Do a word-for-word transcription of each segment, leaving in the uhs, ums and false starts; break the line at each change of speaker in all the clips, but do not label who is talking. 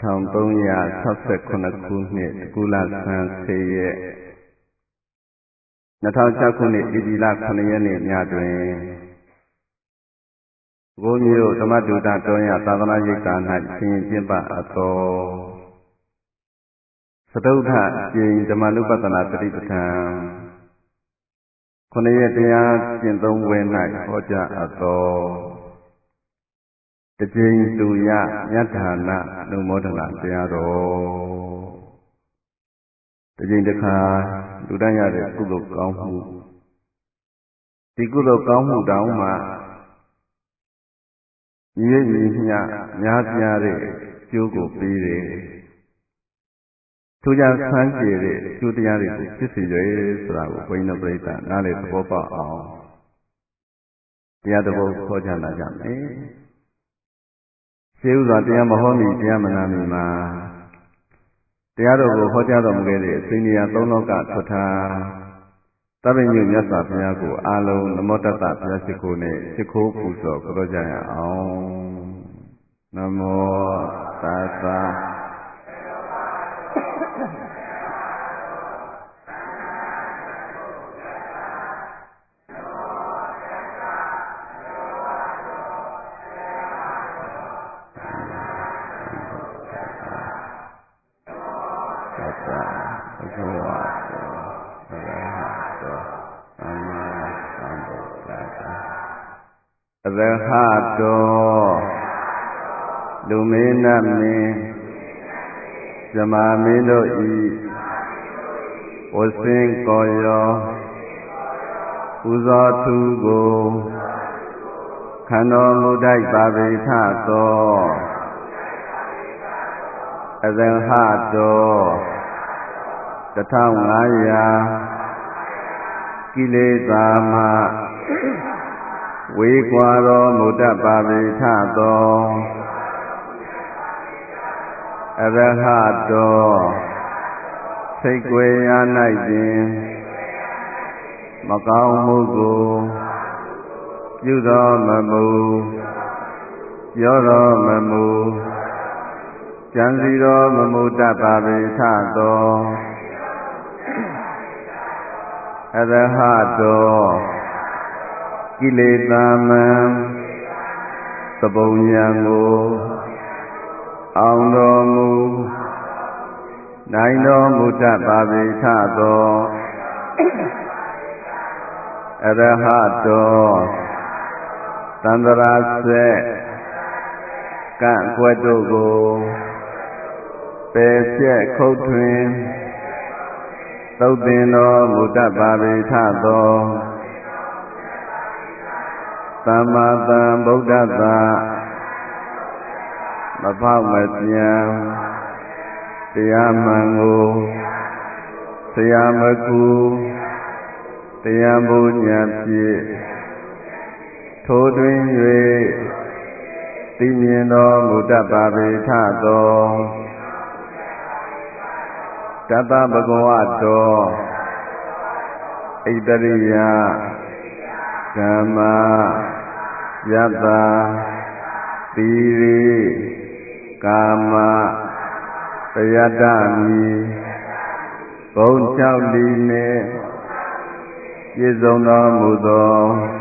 ထောင်သုံးရာ၆ဆယ့်ခုနှစ်ခုနှစ်ကုလဆန်းဆေးရက်နှစ်ထောင်၆ခုနှစ်ဧပြီလခုနှစ်ရက်နေ့ညတွင်ဘုန်းကြီးတို့ဓမ္မဒုတတော်ရသာသနာ့ရိပ်သာ၌ဆင်ကျင့်ပအပ်သောသတုဋ္ဌကျိန်ဓမ္မနုပဒနာတတိပဋ္ဌာန်ခုနှစ်ရက်တရားကျင့်သုံးပွဲ၌ဟောကြားအပ်သောတကျိန်တူရမြတ်ဌာနနုမောဒနာတရားတော်တကျိန်တစ်ခါလူတိုင်းရတဲ့ကုသိုလ်ကောင်းမှုဒီကုသိုလ်ကောင်းမှုတောင်မှညီရညီမျှများပြားတဲ့ကျိုးကိုပေးတယ်ထူးခြားဆန်းကျယ်တဲ့ကျိုးတရားတွေကိုဖြစ်စေတယ်ဆိုတာကိုဘုန်းကြီးတို့ပြိဿနားလည်သဘောပေါက်အောင်တရားတော်ဟောကြားလာကြမယ်ရှင်းဥစွာတရားမဟောမီတရားမနာမီမှာတရားတော်ကိုဟောကြားတော်မူခဲ့တဲ့အစဉ်အရာသုံးလောကထွက်ထားသဗ္ဗညုမြတ်စွာဘုရားကိုအာလုံးနမောတတ္တဘုရားရှိခိုးနဲ့ရှိခိုးပူဇော်ကြောကြရအောင်နမောတတ္တအရဟတောလူမင်းနတ်မင်းဇမာမင်းတို့ဤဝဆင်းကောရောပူဇော်သူကိုခန္တော်မူတိုက်ပါပေထသောအရဟတောတထောင်ငါးရာကိလေသာမှဝေကွာတော်မူတတ်ပါပေထသောအရဟတောစိတ်ွယ်ရာ၌ပင်မကောင်းမှုကိုပြုတော်မမူပြောတော်မမူကြံစီတော်မမူတတ်ပါပေထသောအရဟတောကိလေသာမံသဘုံဉာဏ်ကိုအောင်တော်မူနိုင်တော်မူတတ်ပါပေထသောအရဟတောသန္တရာဆက်ကန့်ကွက်တို့ကိုပယ်ဖြတ်ခုတ်ထွင်သုတ်သင်တော်မူတတ်ပါပေထသောသမ္မာသမ္ဗုဒ္ဓသာမဖောက်မပြန်တရားမှန်ကိုဆရာမကူတရားဘုညာဖြင့်ထိုတွင်၍သိမြင်တော်မူတတ်ပါပေထသောတတ္တဗကဝတောဣတရိယကမ္မယတ္တာသီရိကာမပယတ္တမိဘုံ၆လီနှင့်ပြည့်စုံတော်မူသော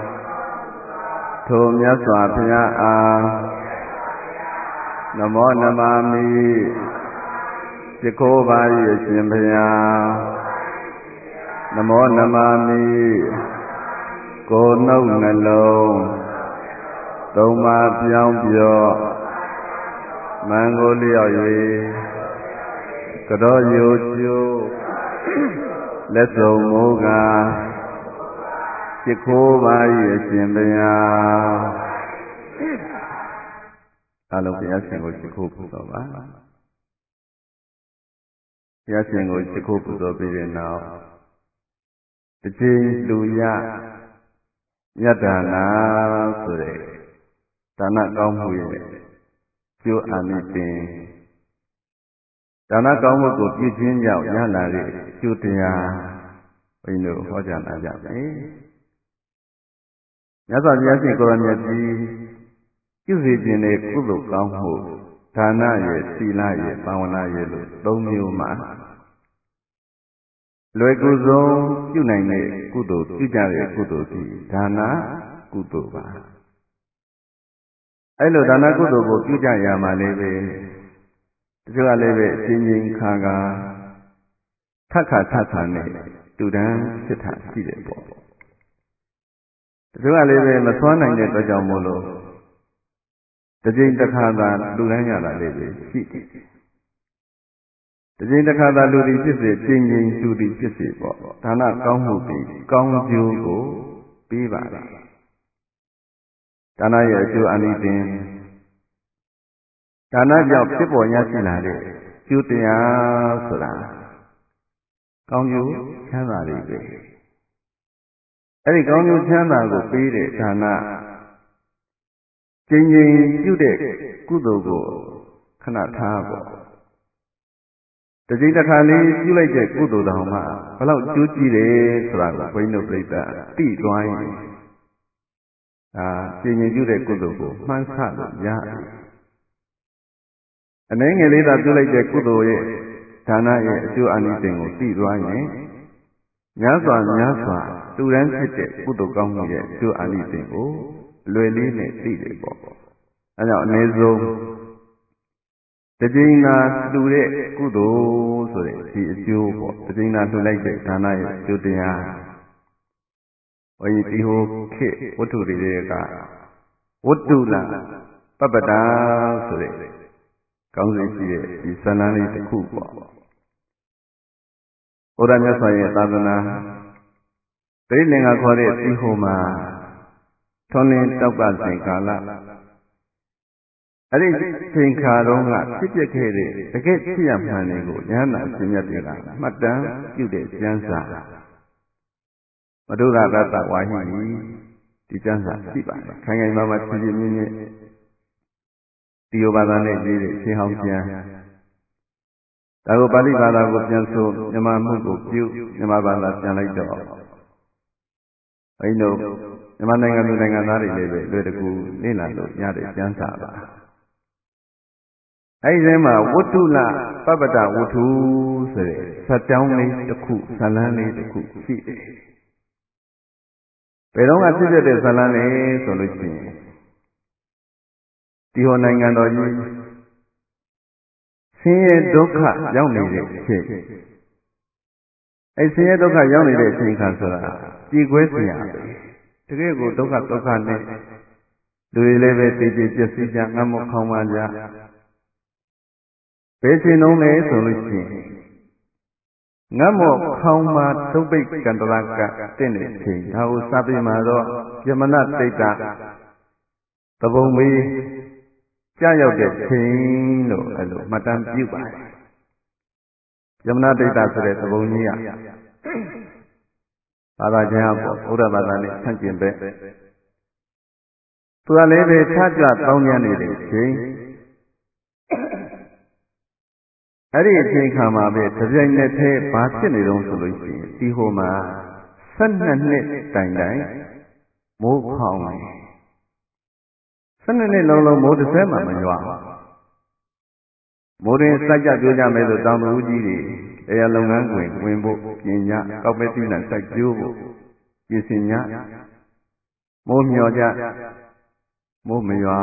ထိုမြတ်စွာဘုရားအားနမောနမမိရှိခိုးပါ၏အရှင်ဘုရားနမောနမမိကိုယ်နှုတ်နှလုံးသုံးပါးပြောင်းပြော့မန်ကိုလျော့၍ကြောယိုကျိုးလက်စုံမိုးကားရှိခိုးပါ၏အရှင်ဘုရားအလုံးဘုရားရှင်ကိုရှိခိုးပူဇော်ပါဘုရားရှင်ကိုရှိခိုးပူဇော်ပြီးတဲ့နောက်တကြိမ်လူရမြတ်ဒါနာဆိုတဲ့ဒါနကောင်းမှုရဲ့ကျိုးအာနိသင်ဒါနကောင်းမှုကိုပြုခြင်းကြောင့်ရလာတဲ့ကျိုးတရားဘုန်းကြီးတို့ဟောကြားလာကြမယ်မြတ်စွာဘုရားရှင်ကိုရောမြတ်ကြီးပြုစေခြင်းတဲ့ကုသိုလ်ကောင်းမှုဒါနရဲ့သီလရဲ့ဘာဝနာရဲ့လို့သုံးမျိုးမှာလွယ်ကူဆုံးပြုနိုင်တဲ့ကုသိုလ်ပြုကြတဲ့ကုသိုလ်ဒီဒါနကုသိုလ်ပါအဲ့လိုဒါနကုသိုလ်ကိုပြုကြရမှာလည်းပဲတချို့ကလည်းပဲအချင်းချင်းခါခါထက်ခါထက်ခါနဲ့တူတန်းဖြစ်တာရှိတယ်ပေါ့တချို့ကလည်းပဲမစွမ်းနိုင်တဲ့အတွက်ကြောင့်မို့လို့တစ်ကြိမ်တစ်ခါသာလူတိုင်းရတာလေးပဲရှိတယ်တစ်ကြိမ်တစ်ခါသာလူသည်ဖြစ်စေချင်းချင်းလူသည်ဖြစ်စေပေါ့ဒါနကောင်းမှုပြီးကောင်းကျိုးကိုပေးပါလေဒါနရဲ့အကျိုးအနိသင်ဒါနကြောင့်ဖြစ်ပေါ်ရရှိလာတဲ့ကျိုးတရားဆိုတာကောင်းကျိုးချမ်းသာတွေပဲအဲ့ဒီကောင်းကျိုးချမ်းသာကိုပေးတဲ့ဒါနကျင့်ကြင်ပြုတဲ့ကုသိုလ်ကိုခဏထားပေါ့တကြိမ်တစ်ခါလေးပြုလိုက်တဲ့ကုသိုလ်တော်မှာဘယ်လောက်ကျိုးကြည့်တယ်ဆိုတာကိုဘုန်းကြီးတို့ပြိဿသိသွားရင်အာကျင့်ကြင်ပြုတဲ့ကုသိုလ်ကိုမှန်းဆလို့ရတယ်အနည်းငယ်လေးသာပြုလိုက်တဲ့ကုသိုလ်ရဲ့ဒါနရဲ့အကျိုးအနိသင်ကိုသိသွားရင်များစွာများစွာတူတန်းဖြစ်တဲ့ကုသိုလ်ကောင်းမှုရဲ့အကျိုးအနိသင်ကိုလွယ်လေးနဲ့သိတယ်ပေါ့အဲကြောင့်အနည်းဆုံးတစ်ကြိမ်သာလှူတဲ့ကုသိုလ်ဆိုတဲ့ဒီအကျိုးပေါ့တစ်ကြိမ်သာလှူလိုက်တဲ့ဒါနရဲ့အကျိုးတရားဘုန်းကြီးဒီဟိုခေတ်ဝတ္ထုတွေကဝတ္တုလပပ္ပတာဆိုတဲ့ကောင်းစဉ်ရှိတဲ့ဒီဇာတ်လမ်းလေးတစ်ခုပေါ့ဘုရားမြတ်စွာရဲ့သာသနာတိလင်္ကာခေါ်တဲ့ဒီဟိုမှာထွန်းလင်းတောက်ပစဉ်ကာလအဲ့ဒီချိန်ခါတော့ကဖြစ်ပျက်ခဲ့တဲ့တကယ်ဖြစ်ရမှန်တွေကိုဉာဏ်နာရှင်မြတ်တွေကမှတ်တမ်းပြုတဲ့ကျမ်းစာမဒုရကတဝါဟိဒီကျမ်းစာရှိပါတယ်ခိုင်ခိုင်မာမာဖြည်းဖြည်းမြင့်မြင့်ဒီယောဘာသာနဲ့ရေးတဲ့ရှင်းဟောင်းကျမ်းဒါကိုပါဠိဘာသာကိုပြန်ဆိုမြန်မာမှုကိုပြုမြန်မာဘာသာပြန်လိုက်တော့ဘိန်းတို့မြန်မာနိုင်ငံသူနိုင်ငံသားတွေလည်းပဲလွယ်တကူလေ့လာလို့ရတဲ့ကျမ်းစာပါအဲဒီထဲမှာဝတ္တုလပပ္ပတဝတ္ထုဆိုတဲ့ဇတ်ကြောင်းလေးတစ်ခုဇာလန်းလေးတစ်ခုရှိတယ်ဘယ်တော့မှဖြစ်တဲ့ဇာလန်းလေးဆိုလို့ရှိရင်ဒီဟောနိုင်ငံတော်ကြီးဆင်းရဲဒုက္ခရောက်နေတဲ့အချိန်အဲဆင်းရဲဒုက္ခရောက်နေတဲ့အချိန်ခါဆိုတာကြည်ခွဲစရာပဲတကယ်ကိုဒုက္ခဒုက္ခနဲ့လူတွေလည်းပဲတည်ကြည်ပျက်စီးကြငတ်မခေါင်းပါကြဘယ်ချိန်လုံးလဲဆိုလို့ရှိရင်ငတ်မော့ခေါင်းပါဒုပိတ်ကန္တရကတင့်တဲ့အချိန်ဒါကိုစပြီးမှတော့ယမနတိတ်တာသဘုံမေးကြာရောက်တဲ့ချိန်လို့အဲ့လိုမှတ်တမ်းပြုပါတယ်ယမနာဒိဋ္ဌဆိုတဲ့သဘုံကြီးကဘာသာကျမ်းပေါ့ဘုရားဘာသာနဲ့ဆန့်ကျင်ပဲသူကလည်းပဲထကြွတောင်းကျမ်းနေတဲ့ချိန်အဲ့ဒီအချိန်ခါမှာပဲတပြိုင်နက်တည်းဘာဖြစ်နေတုံးဆိုလို့ရှိရင်ဒီဟိုမှာဆယ်နှစ်နှစ်တိုင်တိုင်မိုးခေါင်တယ်ဆယ်နှစ်နှစ်လုံးလုံးမိုးတစ်စဲမှမရွာမိုးရင်စိုက်ကြပြိုးကြမယ်လို့တောင်သူကြီးတွေတရားလုပ်ငန်းခွင်ဝင်ဖို့ပြင်ညကောက်ပဲတိလန်စိုက်ပြိုးဖို့ပြင်ဆင်ညမိုးမျောကြမိုးမရွာ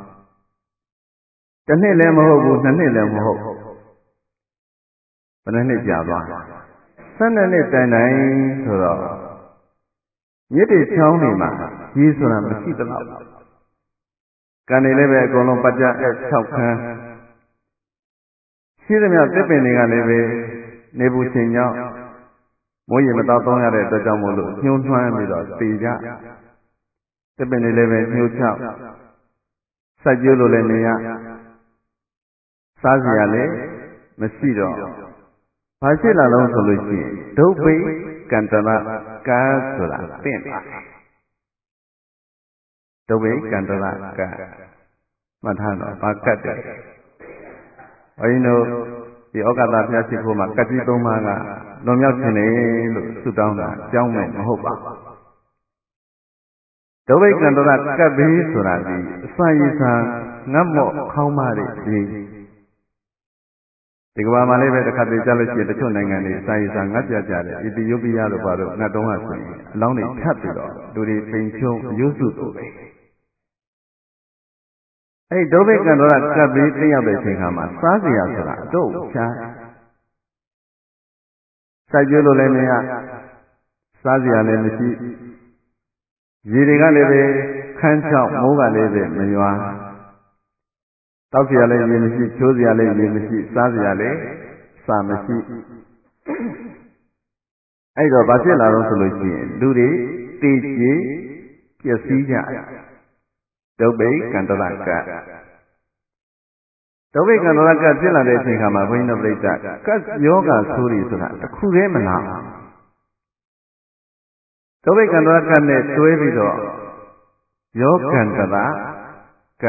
တစ်နှစ်လည်းမဟုတ်ဘူးနှစ်နှစ်လည်းမဟုတ်ဘယ်နှစ်ကြာသွားဆယ်နှစ်နှစ်တိုင်တိုင်ဆိုတော့မြစ်တွေချောင်းတွေမှာကြီးဆိုတာမရှိတော့ကံတွေလည်းပဲအကုန်လုံးပတ်ကြအဲ၆ခန်းရှိသမျှတစ်ပင်တွေကလည်းပဲနေဘူးချိန်ကြောင့်မိုးရေမတော့သုံးရတဲ့အတွက်ကြောင့်မို့လို့ညှိုးနှွမ်းပြီးတော့တည်ကြတစ်ပင်တွေလည်းပဲညှိုးချောက်စိုက်ကျိုးလို့လည်းနေရစားစရာလည်းမရှိတော့ဘာဖြစ်လာလို့ဆိုလို့ရှိရင်ဒုဗိကန္တရကာဆိုတာတင့်လာဒုဗိကန္တရကာမှတ်ထားတော့ဘာကတ်တယ်ဘုန်းကြီးတို့ဒီဩကာသဘုရားရှိခိုးမှာကတ်ကြီးသုံးပါးကလွန်မြောက်ခြင်းလေလို့ဆုတောင်းတာကြောင်းမဲ့မဟုတ်ပါဘူးဒုဗိကံတရကပ်ဘေးဆိုတာဒီအစာရည်စာငတ်မော့ခေါင်းမတွေဒီဒီကဘာမှာလည်းပဲတစ်ခါတည်းကြားလို့ရှိရင်တချို့နိုင်ငံတွေအစာရည်စာငတ်ကြကြတယ်အီသီယိုးပီးယားတို့ဘာလို့ငတ်တုံးကဆိုရင်အလောင်းတွေထပ်ပြီးတော့လူတွေပိန်ဖြုံးအယုစုတို့ပဲအဲ့ဒုဗိကံတရကပ်ဘေးသိရောက်တဲ့အချိန်ခါမှာစားစရာဆိုတာအတော့ရှားစိုက်ပျိုးလို့လည်းမရစားစရာလည်းမရှိရေတွေကလည်းပဲခန်းချောက်မိုးကလည်းပဲမရွာတောက်စရာလည်းရေမရှိချိုးစရာလည်းရေမရှိစားစရာလည်းစာမရှိအဲ့တော့ဘာဖြစ်လာတော့ဆိုလို့ရှိရင်လူတွေတေချေပျက်စီးကြဒုဗိကံတရကဒုဗိကံတရကဖြစ်လာတဲ့အချိန်ခါမှာဘုန်းကြီးတို့ပြိဿကတ်ယောဂဆိုးရီဆိုတာတစ်ခုတည်းမလားဒုဗိကံတရကနဲ့တွဲပြီးတော့ယောကံတရက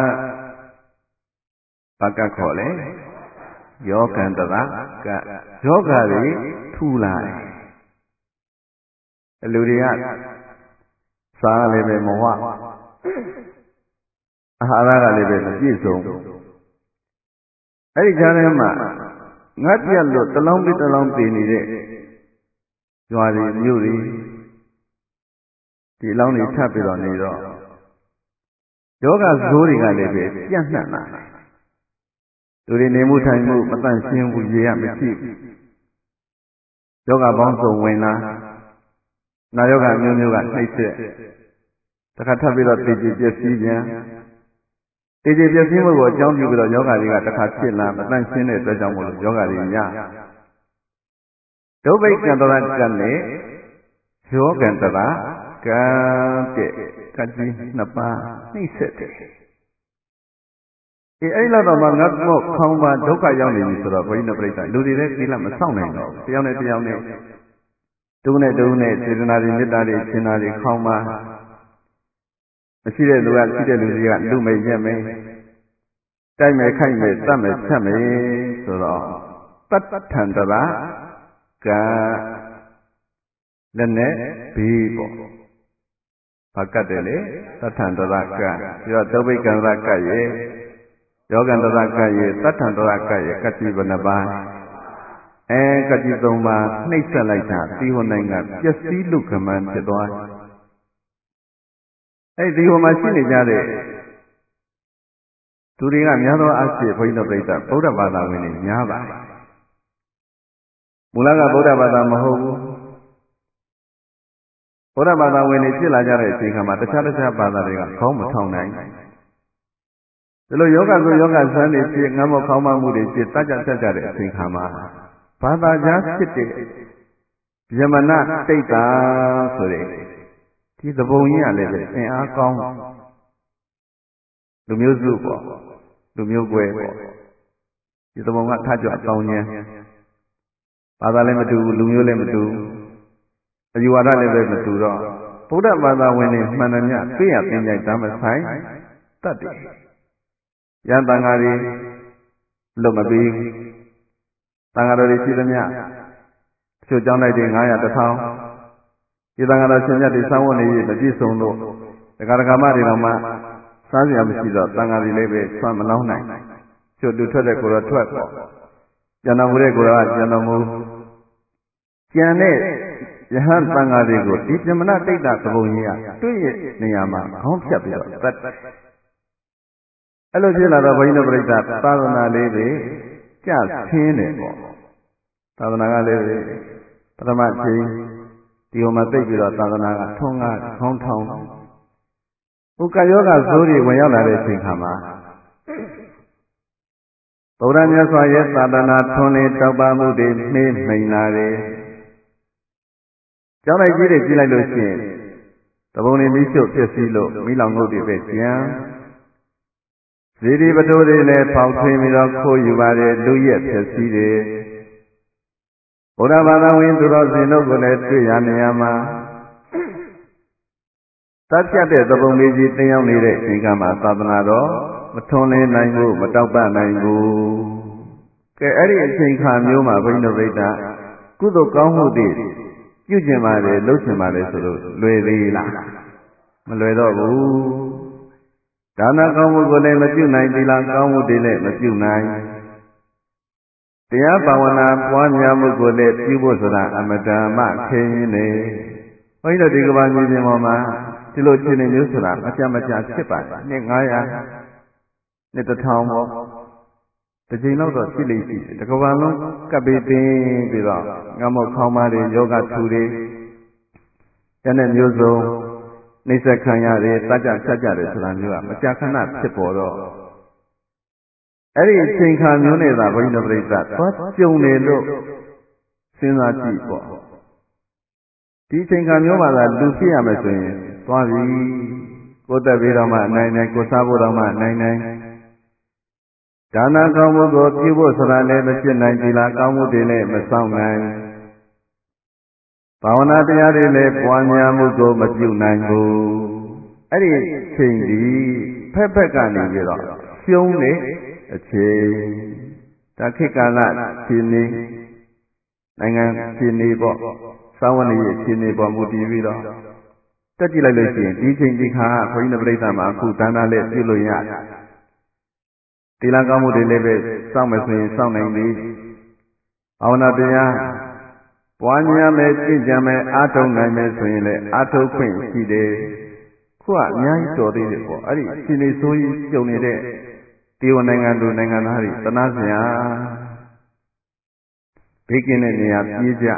ဘာကခေါ်လဲယောကံတရကယောဂတွေထူလာတယ်လူတွေကစားလည်းပဲမဝအာဟာရကလည်းပဲမပြည့်စုံအဲ့ဒီကြားထဲမှာငတ်ပြတ်လို့တလောင်းပြီးတလောင်းတည်နေတဲ့ရွာတွေမြို့တွေဒီအလောင်းတွေထပ်ပြီးတော့နေတော့ယောဂဇိုးတွေကလည်းပဲပြန့်နှံ့လာတယ်လူတွေနေမှုထိုင်မှုမတန့်ရှင်းဘူးရေရမရှိဘူးယောဂပေါင်းစုံဝင်လာနာယောဂမျိုးမျိုးကနှိမ့်ဆက်တခါထပ်ပြီးတော့တည်ကြည်ပျက်စီးပြန်တည်ကြည်ပျက်စီးမှုကိုအကြောင်းပြုပြီးတော့ယောဂတွေကတခါဖြစ်လာမတန့်ရှင်းတဲ့အတွက်ကြောင့်မို့လို့ယောဂတွေရဒုဗိကံတရကနဲ့ယောဂံတရကံတဲ့ကကြီးနှစ်ပါးနှိမ့်ဆက်တယ်အေးအဲ့လောက်တော့မှငတ်မော့ခေါင်းပါဒုက္ခရောက်နေပြီဆိုတော့ဘုန်းကြီးတို့ပြိဿလူတွေလည်းဒီလောက်မဆောင်နိုင်တော့ဘူးတယောက်နဲ့တယောက်နဲ့တူနဲ့တူနဲ့စေတနာတွေမေတ္တာတွေရှင်နာတွေခေါင်းပါမရှိတဲ့လူကရှိတဲ့လူတွေကလူမိတ်ရက်မယ်တိုက်မယ်ခိုက်မယ်တတ်မယ်ဖြတ်မယ်ဆိုတော့တတ္ထံတရာကလည်းနဲ့ဘီးပေါ့ဘာကတ်တယ်လေတတ္ထံတရာကပြီးတော့ဒုဗိကံရကရဲ့ယောဂံတရကရဲ့တတ္ထံတရကရဲ့ကတိဘဏပါအဲကတိသုံးပါးနှိမ့်ဆက်လိုက်တာဒီဟိုနိုင်ငံပျက်စီးလုကမန်းဖြစ်သွားအဲ့ဒီဟိုမှာရှိနေကြတဲ့သူတွေကများသောအားဖြင့်ဘုန်းကြီးတို့ပြိဿဗုဒ္ဓဘာသာဝင်တွေများပါတယ်မူလကဗုဒ္ဓဘာသာမဟုတ်ဘူးဗုဒ္ဓဘာသာဝင်တွေဖြစ်လာကြတဲ့အချိန်ခါမှာတခြားတခြားဘာသာတွေကခေါင်းမထောင်နိုင်ဒီလိုယောဂဆိုယောဂဇန်းတွေဖြစ်ငတ်မော့ခေါင်းမမှုတွေဖြစ်တတ်ကြတတ်ကြတဲ့အချိန်ခါမှာဘာသာကြားဖြစ်တဲ့ယမနတိတ်တာဆိုတဲ့ဒီသဘုံကြီးကလည်းပဲအင်အားကောင်းလူမျိုးစုပေါ့လူမျိုးကွဲပေါ့ဒီသဘုံကထကြွကောင်းခြင်းဘာသာလည်းမတူဘူးလူမျိုးလည်းမတူအယူဝါဒလည်းပဲမတူတော့ဗုဒ္ဓဘာသာဝင်တွေမှန်တယ်မြတ်သိရသိကြဓမ္မဆိုင်တတ်တယ်ရန်တန်ဃာတွေလွတ်မပြီးတန်ဃာတော်တွေရှိသမျှချို့ကြောင်းလိုက်တွေ900 1000ဒီတန်ဃာတော်ရှင်မြတ်တွေစောင်းဝတ်နေရမပြည့်စုံလို့ဒကာဒကာမတွေတော့မှစားစရာမရှိတော့တန်ဃာတွေလည်းပဲဆွမ်းမလောင်းနိုင်ချို့တူထွက်တဲ့ကိုယ်တော်ထွက်ပေါ့ကျန်တော်မူတဲ့ကိုယ်တော်ကကျန်တော်မူကျန်တဲ့ယဟန်တန်ဃာတွေကိုဒီပြမနာတိတ်တာသဘုံကြီးကတွေ့ရနေရာမှာခေါင်းဖြတ်ပြီးတော့တတ်အဲ့လိုဖြစ်လာတော့ဘုန်းကြီးတို့ပြိဿသာသနာလေးတွေကြဆင်းတယ်ပေါ့သာသနာကလေးတွေပထမချိန်ဒီဟိုမှာသိပြီးတော့သာသနာကထုံးကားခေါင်းထောင်ဥက္ကယောဂဇိုးတွေဝင်ရောက်လာတဲ့အချိန်ခါမှာဗုဒ္ဓမြတ်စွာရဲ့သာသနာထွန်းလင်းတောက်ပမှုတွေနှေးမိန်လာတယ်ကျောင်းလိုက်ကြီးတွေကြည့်လိုက်လို့ရှိရင်တဘုံတွေမိရှုဖြစ်စီလို့မိလောင်ငုတ်တွေပဲကျန်ဇီတိပတိုးတွေလည်းပေါက်ထွင်းပြီးတော့ခိုးယူပါတယ်လူရက်ဖြစ်စီတယ်ဘုရားဘာသာဝင်သူတော်စင်တို့ကိုလည်းတွေ့ရနေရမှာတတ်ဖြတ်တဲ့သဘုံလေးကြီးတင်ရောက်နေတဲ့အချိန်ကမှသာသနာတော်မထွန်းလင်းနိုင်ဘူးမတောက်ပနိုင်ဘူးကဲအဲ့ဒီအချိန်ခါမျိုးမှာဘုန်းကြီးတို့ဗိဒ္ဓကုသိုလ်ကောင်းမှုတွေပြုကျင်ပါတယ်လုပ်ကျင်ပါတယ်ဆိုလို့လွယ်သေးလားမမလွယ်တော့ဘူးဒါနကောင်းမှုကိုလည်းမပြုနိုင်သီလကောင်းမှုတွေလည်းမပြုနိုင်တရားဘာဝနာပွားများမှုကိုလည်းပြုဖို့ဆိုတာအမတန်မှခင်းရင်းနေဘုန်းကြီးတို့ဒီကဘာမြေပြင်ပေါ်မှာဒီလိုခြေနေမျိုးဆိုတာအကြမ်းမကြဖြစ်ပါတယ်နှစ်ငါးရာနှစ်တစ်ထောင်ပေါ့တစ်ချိန်လောက်တော့ဖြစ်လိမ့်ရှိတယ်တကဘာလုံးကပ်ပြီးတင်းပြီးတော့ငမောက်ခေါင်းပါးတွေယောဂထူတွေတနေ့မျိုးစုံနှိစ္စခံရတယ်တတ်ကြဆက်ကြတယ်ဆိုတာမျိုးကမကြာခဏဖြစ်ပေါ်တော့အဲ့ဒီအချိန်ခါမျိုးနဲ့သာဘုန်းကြီးတို့ပြိဿသွားကြုံနေလို့စဉ်းစားကြည့်ပေါ့ဒီအချိန်ခါမျိုးမှာသာလူဖြစ်ရမယ်ဆိုရင်သွားပြီကိုယ်တက်ပြီးတော့မှနိုင်နိုင်ကိုစားဖို့တော့မှနိုင်နိုင်ဒါနကောင်းမှုကိုပြုဖို့ဆိုတာလည်းမဖြစ်နိုင်ဒီလားကောင်းမှုတွေလည်းမဆောင်နိုင်ဘာဝနာတရားတွေလည်းပွားများမှုကိုမပြုနိုင်ဘူးအဲ့ဒီချိန်ဒီဖက်ဖက်ကနေပြီးတော့ရှုံးနေအချိန်ဒါခေတ်ကာလခြေနေနိုင်ငံခြေနေပေါ့သာဝဏီရဲ့ခြေနေပေါ်မူတည်ပြီးတော့တက်ကြည့်လိုက်လို့ရှိရင်ဒီချိန်ဒီခါဘုန်းကြီးတို့ပြိဿမှာအခုဒါနလည်းပြုလို့ရတယ်တိလကောင်းမှုတွေလည်းပဲစောင့်မယ်ဆိုရင်စောင့်နိုင်ပြီဘာဝနာတရားပွားများမယ်ကြည်ကြံမယ်အားထုတ်နိုင်မယ်ဆိုရင်လည်းအားထုတ်ခွင့်ရှိတယ်ခုကအများကြီးတော်သေးတယ်ပေါ့အဲ့ဒီခြေနေဆိုးကြီးကျုံနေတဲ့ဒီဝနိုင်ငံလူနိုင်ငံသားတွေသနာစရာဘေးကင်းတဲ့နေရာပြေးကြ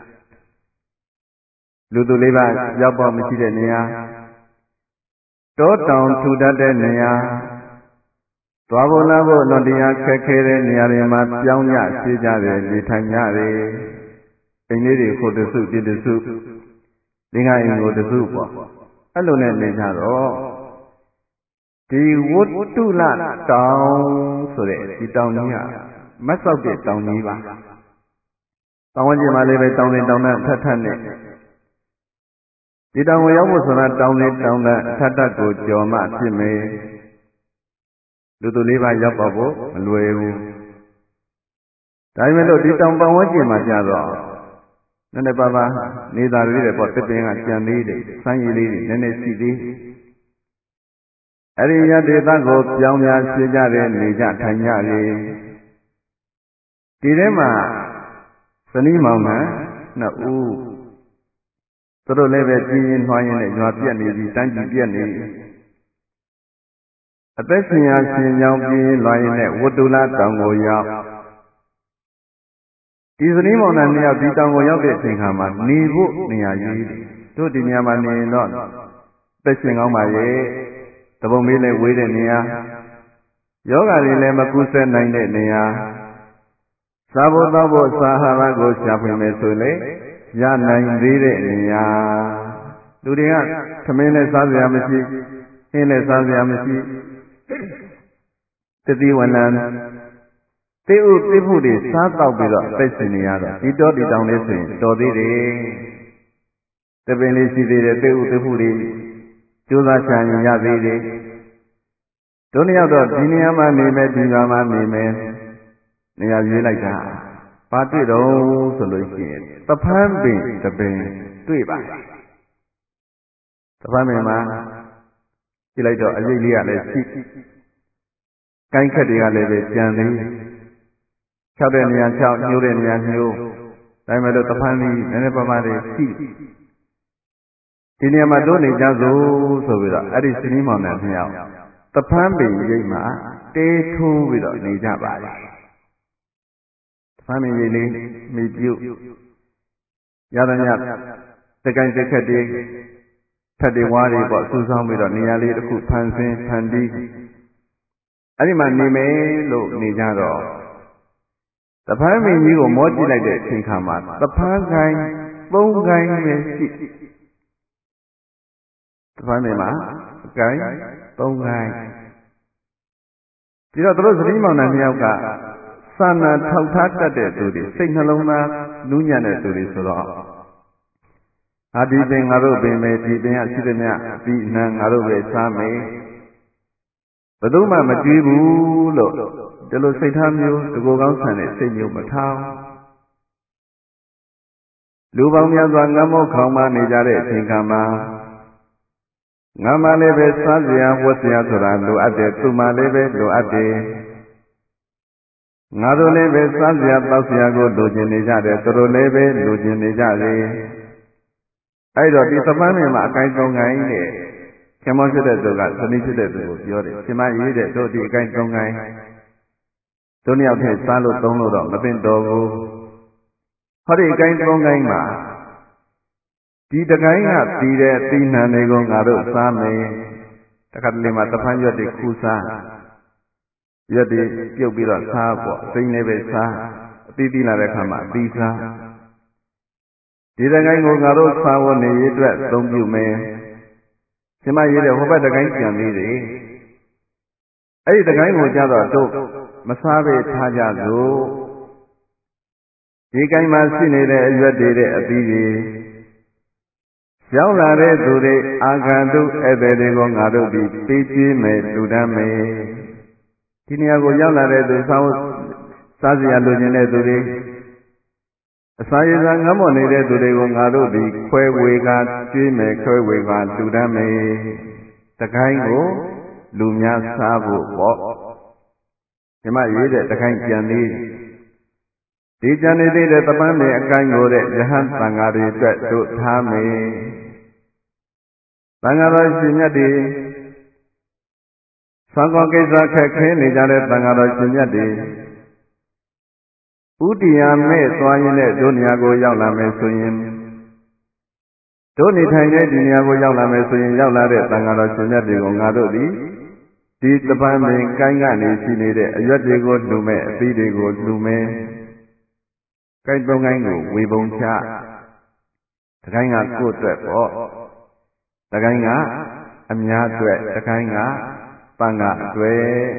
လူသူလေးပါရောက်ပေါ်မရှိတဲ့နေရာတောတောင်ထူတတ်တဲ့နေရာသွားဖို့လာဖို့လွန်တရားခက်ခဲတဲ့နေရာတွေမှာပြောင်းရရှင်းကြတယ်နေထိုင်ကြတယ်အိမ်လေးတွေခုတစုတည်တစုသင်္ဃအိမ်ကိုတစုပေါ့အဲ့လိုနဲ့နေကြတော့ဒီဝတ္တုလတောင်ဆိုတဲ့ဒီတောင်ကြီးကမတ်ဆောက်တဲ့တောင်ကြီးပါတောင်ဝကျင်မှာလည်းပဲတောင်တွေတောင်နဲ့ထပ်ထပ်နဲ့ဒီတောင်ကိုရောက်ဖို့ဆိုတာတောင်တွေတောင်နဲ့ထပ်ထပ်ကိုကြော်မှဖြစ်မယ်လူသူလေးပါးရောက်ပါဖို့မလွယ်ဘူးဒါပေမဲ့လို့ဒီတောင်ပတ်ဝန်းကျင်မှာကြတော့နည်းနည်းပါးပါးနေသားလေးတွေပေါ့တစ်ပင်ကကြံသေးတယ်ဆန်းရည်လေးတွေနည်းနည်းရှိသေးအဲ့ဒီရတေသကိုပြောင်းများရှင်းကြတယ်နေကြထိုင်ကြလေဒီထဲမှာဇနီးမောင်နှံနှစ်ဦးသူတို့လည်းပဲပြင်းရင်နှွားရင်နဲ့ရွာပြက်နေပြီတန်းကြီးပြက်နေအသက်ရှင်ရာရှင်ကြောင့်ပြင်းရင်လွှာရင်နဲ့ဝတ္တုလတောင်ကိုရောက်ဒီဇနီးမောင်နှံနှစ်ယောက်ဒီတောင်ကိုရောက်တဲ့အချိန်ခါမှာနေဖို့နေရာကြီးတို့ဒီနေရာမှာနေရင်တော့သက်ရှင်ကောင်းပါရဲ့တပုံမေးလည်းဝေးတဲ့နေရာယောဂါတွေလည်းမကူးစက်နိုင်တဲ့နေရာစားဖို့တောက်ဖို့စာဟာရကိုရှာဖွေမယ်ဆိုလေရနိုင်သေးတဲ့နေရာလူတွေကသမင်းနဲ့စားစရာမရှိဟင်းနဲ့စားစရာမရှိတတိဝနံသေဥသေဖို့တွေစားတော့ပြီးတော့အသက်ရှင်နေရတော့ဒီတော်ဒီတောင်လေးဆိုရင်တော်သေးတယ်တပင်လေးရှိသေးတယ်သေဥသေဖို့တွေကြိုးစားချင်ရသေးတယ်တို့နှစ်ယောက်တော့ဒီနေရာမှာနေမယ်ဒီနေရာမှာနေမယ်နေရာရွေးလိုက်တာဘာတွေ့တော့ဆိုလို့ရှိရင်သဖန်းပင်တပင်တွေ့ပါသဖန်းပင်မှာကြည့်လိုက်တော့အရိပ်လေးကလည်းရှိကိုင်းခက်တွေကလည်းပဲကြံသေး၆တဲ့နေရာ၆ညှိုးတဲ့နေရာညှိုးဒါပေမဲ့လို့သဖန်းလေးနည်းနည်းပါးပါးလေးရှိဒီနေရာမှာတို့နေကြစို့ဆိုပြီးတော့အဲ့ဒီစနီးမောင်နဲ့နှစ်ယောက်သဖန်းပင်ရိပ်မှာတေးထိုးပြီးတော့နေကြပါလေသဖန်းပင်ရိပ်လေးမိပြုတ်ရသမျှတကိုင်းတခက်တွေထက်တွေဝါးတွေပေါ့စူးစောင်းပြီးတော့နေရာလေးတစ်ခုဖန်ဆင်းဖန်တီးအဲ့ဒီမှာနေမယ်လို့နေကြတော့သဖန်းပင်ကြီးကိုမောကြည့်လိုက်တဲ့အချိန်ခါမှာသဖန်းကိုင်းသုံးကိုင်းပဲရှိသဖန်းပင်မှာအကိုင်းသုံးကိုင်းဒီတော့သူတို့သတိမောင်နှံနှစ်ယောက်ကစာနာထောက်ထားတတ်တဲ့သူတွေစိတ်နှလုံးသားနူးညံ့တဲ့သူတွေဆိုတော့အာဒီပင်ငါတို့ပင်ပဲဒီပင်ကရှိသမျှဒီနှံငါတို့ပဲစားမယ်ဘယ်သူမှမကြွေးဘူးလို့ဒီလိုစိတ်ထားမျိုးတကူကောင်းဆန်တဲ့စိတ်မျိုးမထောင်လူပေါင်းများစွာငတ်မောခေါင်းမနေကြတဲ့အချိန်ခါမှာငါမှလည်းပဲစားစရာဝတ်စရာဆိုတာလိုအပ်တယ်သူမှလည်းပဲလိုအပ်တယ်ငါတို့လည်းပဲစားစရာတောက်စရာကိုလိုချင်နေကြတယ်သူတို့လည်းပဲလိုချင်နေကြတယ်အဲ့တော့ဒီသပန်းမြင်မှာအကိုင်းသုံးကိုင်းတဲ့ခင်မောဖြစ်တဲ့သူကသမီးဖြစ်တဲ့သူကိုပြောတယ်ရှင်မရေးတဲ့တို့ဒီအကိုင်းသုံးကိုင်းတို့နှစ်ယောက်ထည့်စားလို့သုံးလို့တော့မသိတော်ဘူးဟောဒီအကိုင်းသုံးကိုင်းမှာဒီတကိုင်းကတည်တဲ့အသီးနှံတွေကိုငါတို့စားမယ်တခါတလေမှာတဖန်ရွက်တွေခူးစားရွက်တွေပြုတ်ပြီးတော့စားပေါ့စိမ့်လေးပဲစားအသီးသီးလာတဲ့ခါမှာအသီးစားဒီတကိုင်းကိုငါတို့စားဝတ်နေရေးအတွက်သုံးပြုမယ်ရှင်မရေးတဲ့ဟိုဘက်တကိုင်းကြံသေးတယ်အဲ့ဒီတကိုင်းကိုကြတော့တို့မစားပဲထားကြစို့ဒီကိုင်းမှာရှိနေတဲ့အရွက်တွေတဲ့အသီးတွေရောက်လာတဲ့သူတွေအာဂန္တုဧည့်သည်တွေကိုငါတို့ဒီပေးကျွေးမယ်လူတန်းမယ်ဒီနေရာကိုရောက်လာတဲ့သူစားစားစရာလိုချင်တဲ့သူတွေအစာရည်စာငတ်မွတ်နေတဲ့သူတွေကိုငါတို့ဒီခွဲဝေကကျွေးမယ်ခွဲဝေကလူတန်းမယ်တကိုင်းကိုလူများစားဖို့ပေါ့ဒီမှာရေးတဲ့တကိုင်းကြံသေးဒီကြံနေသေးတဲ့တပန်းပင်အကိုင်းကိုတဲ့ယဟန်သံဃာတွေအတွက်တို့ထားမယ်သံဃာတော်ရှင်မြတ်တွေသံဃာကိစ္စခက်ခဲနေကြတဲ့သံဃာတော်ရှင်မြတ်တွေဥတီယာမဲ့သွားရင်တဲ့တို့နေရာကိုရောက်လာမယ်ဆိုရင်တို့နေထိုင်တဲ့ဒီနေရာကိုရောက်လာမယ်ဆိုရင်ရောက်လာတဲ့သံဃာတော်ရှင်မြတ်တွေကိုငါတို့ဒီဒီတပန်းပင်ကိုင်းကနေရှိနေတဲ့အရွက်တွေကိုလှူမဲ့အသီးတွေကိုလှူမဲ့ကိုင်းသုံးကိုင်းကိုဝေပုံချတကိုင်းကကိုယ့်အတွက်ပေါ့တကိုင်းကအများအတွက်တကိုင်းကပန်းကအတွက်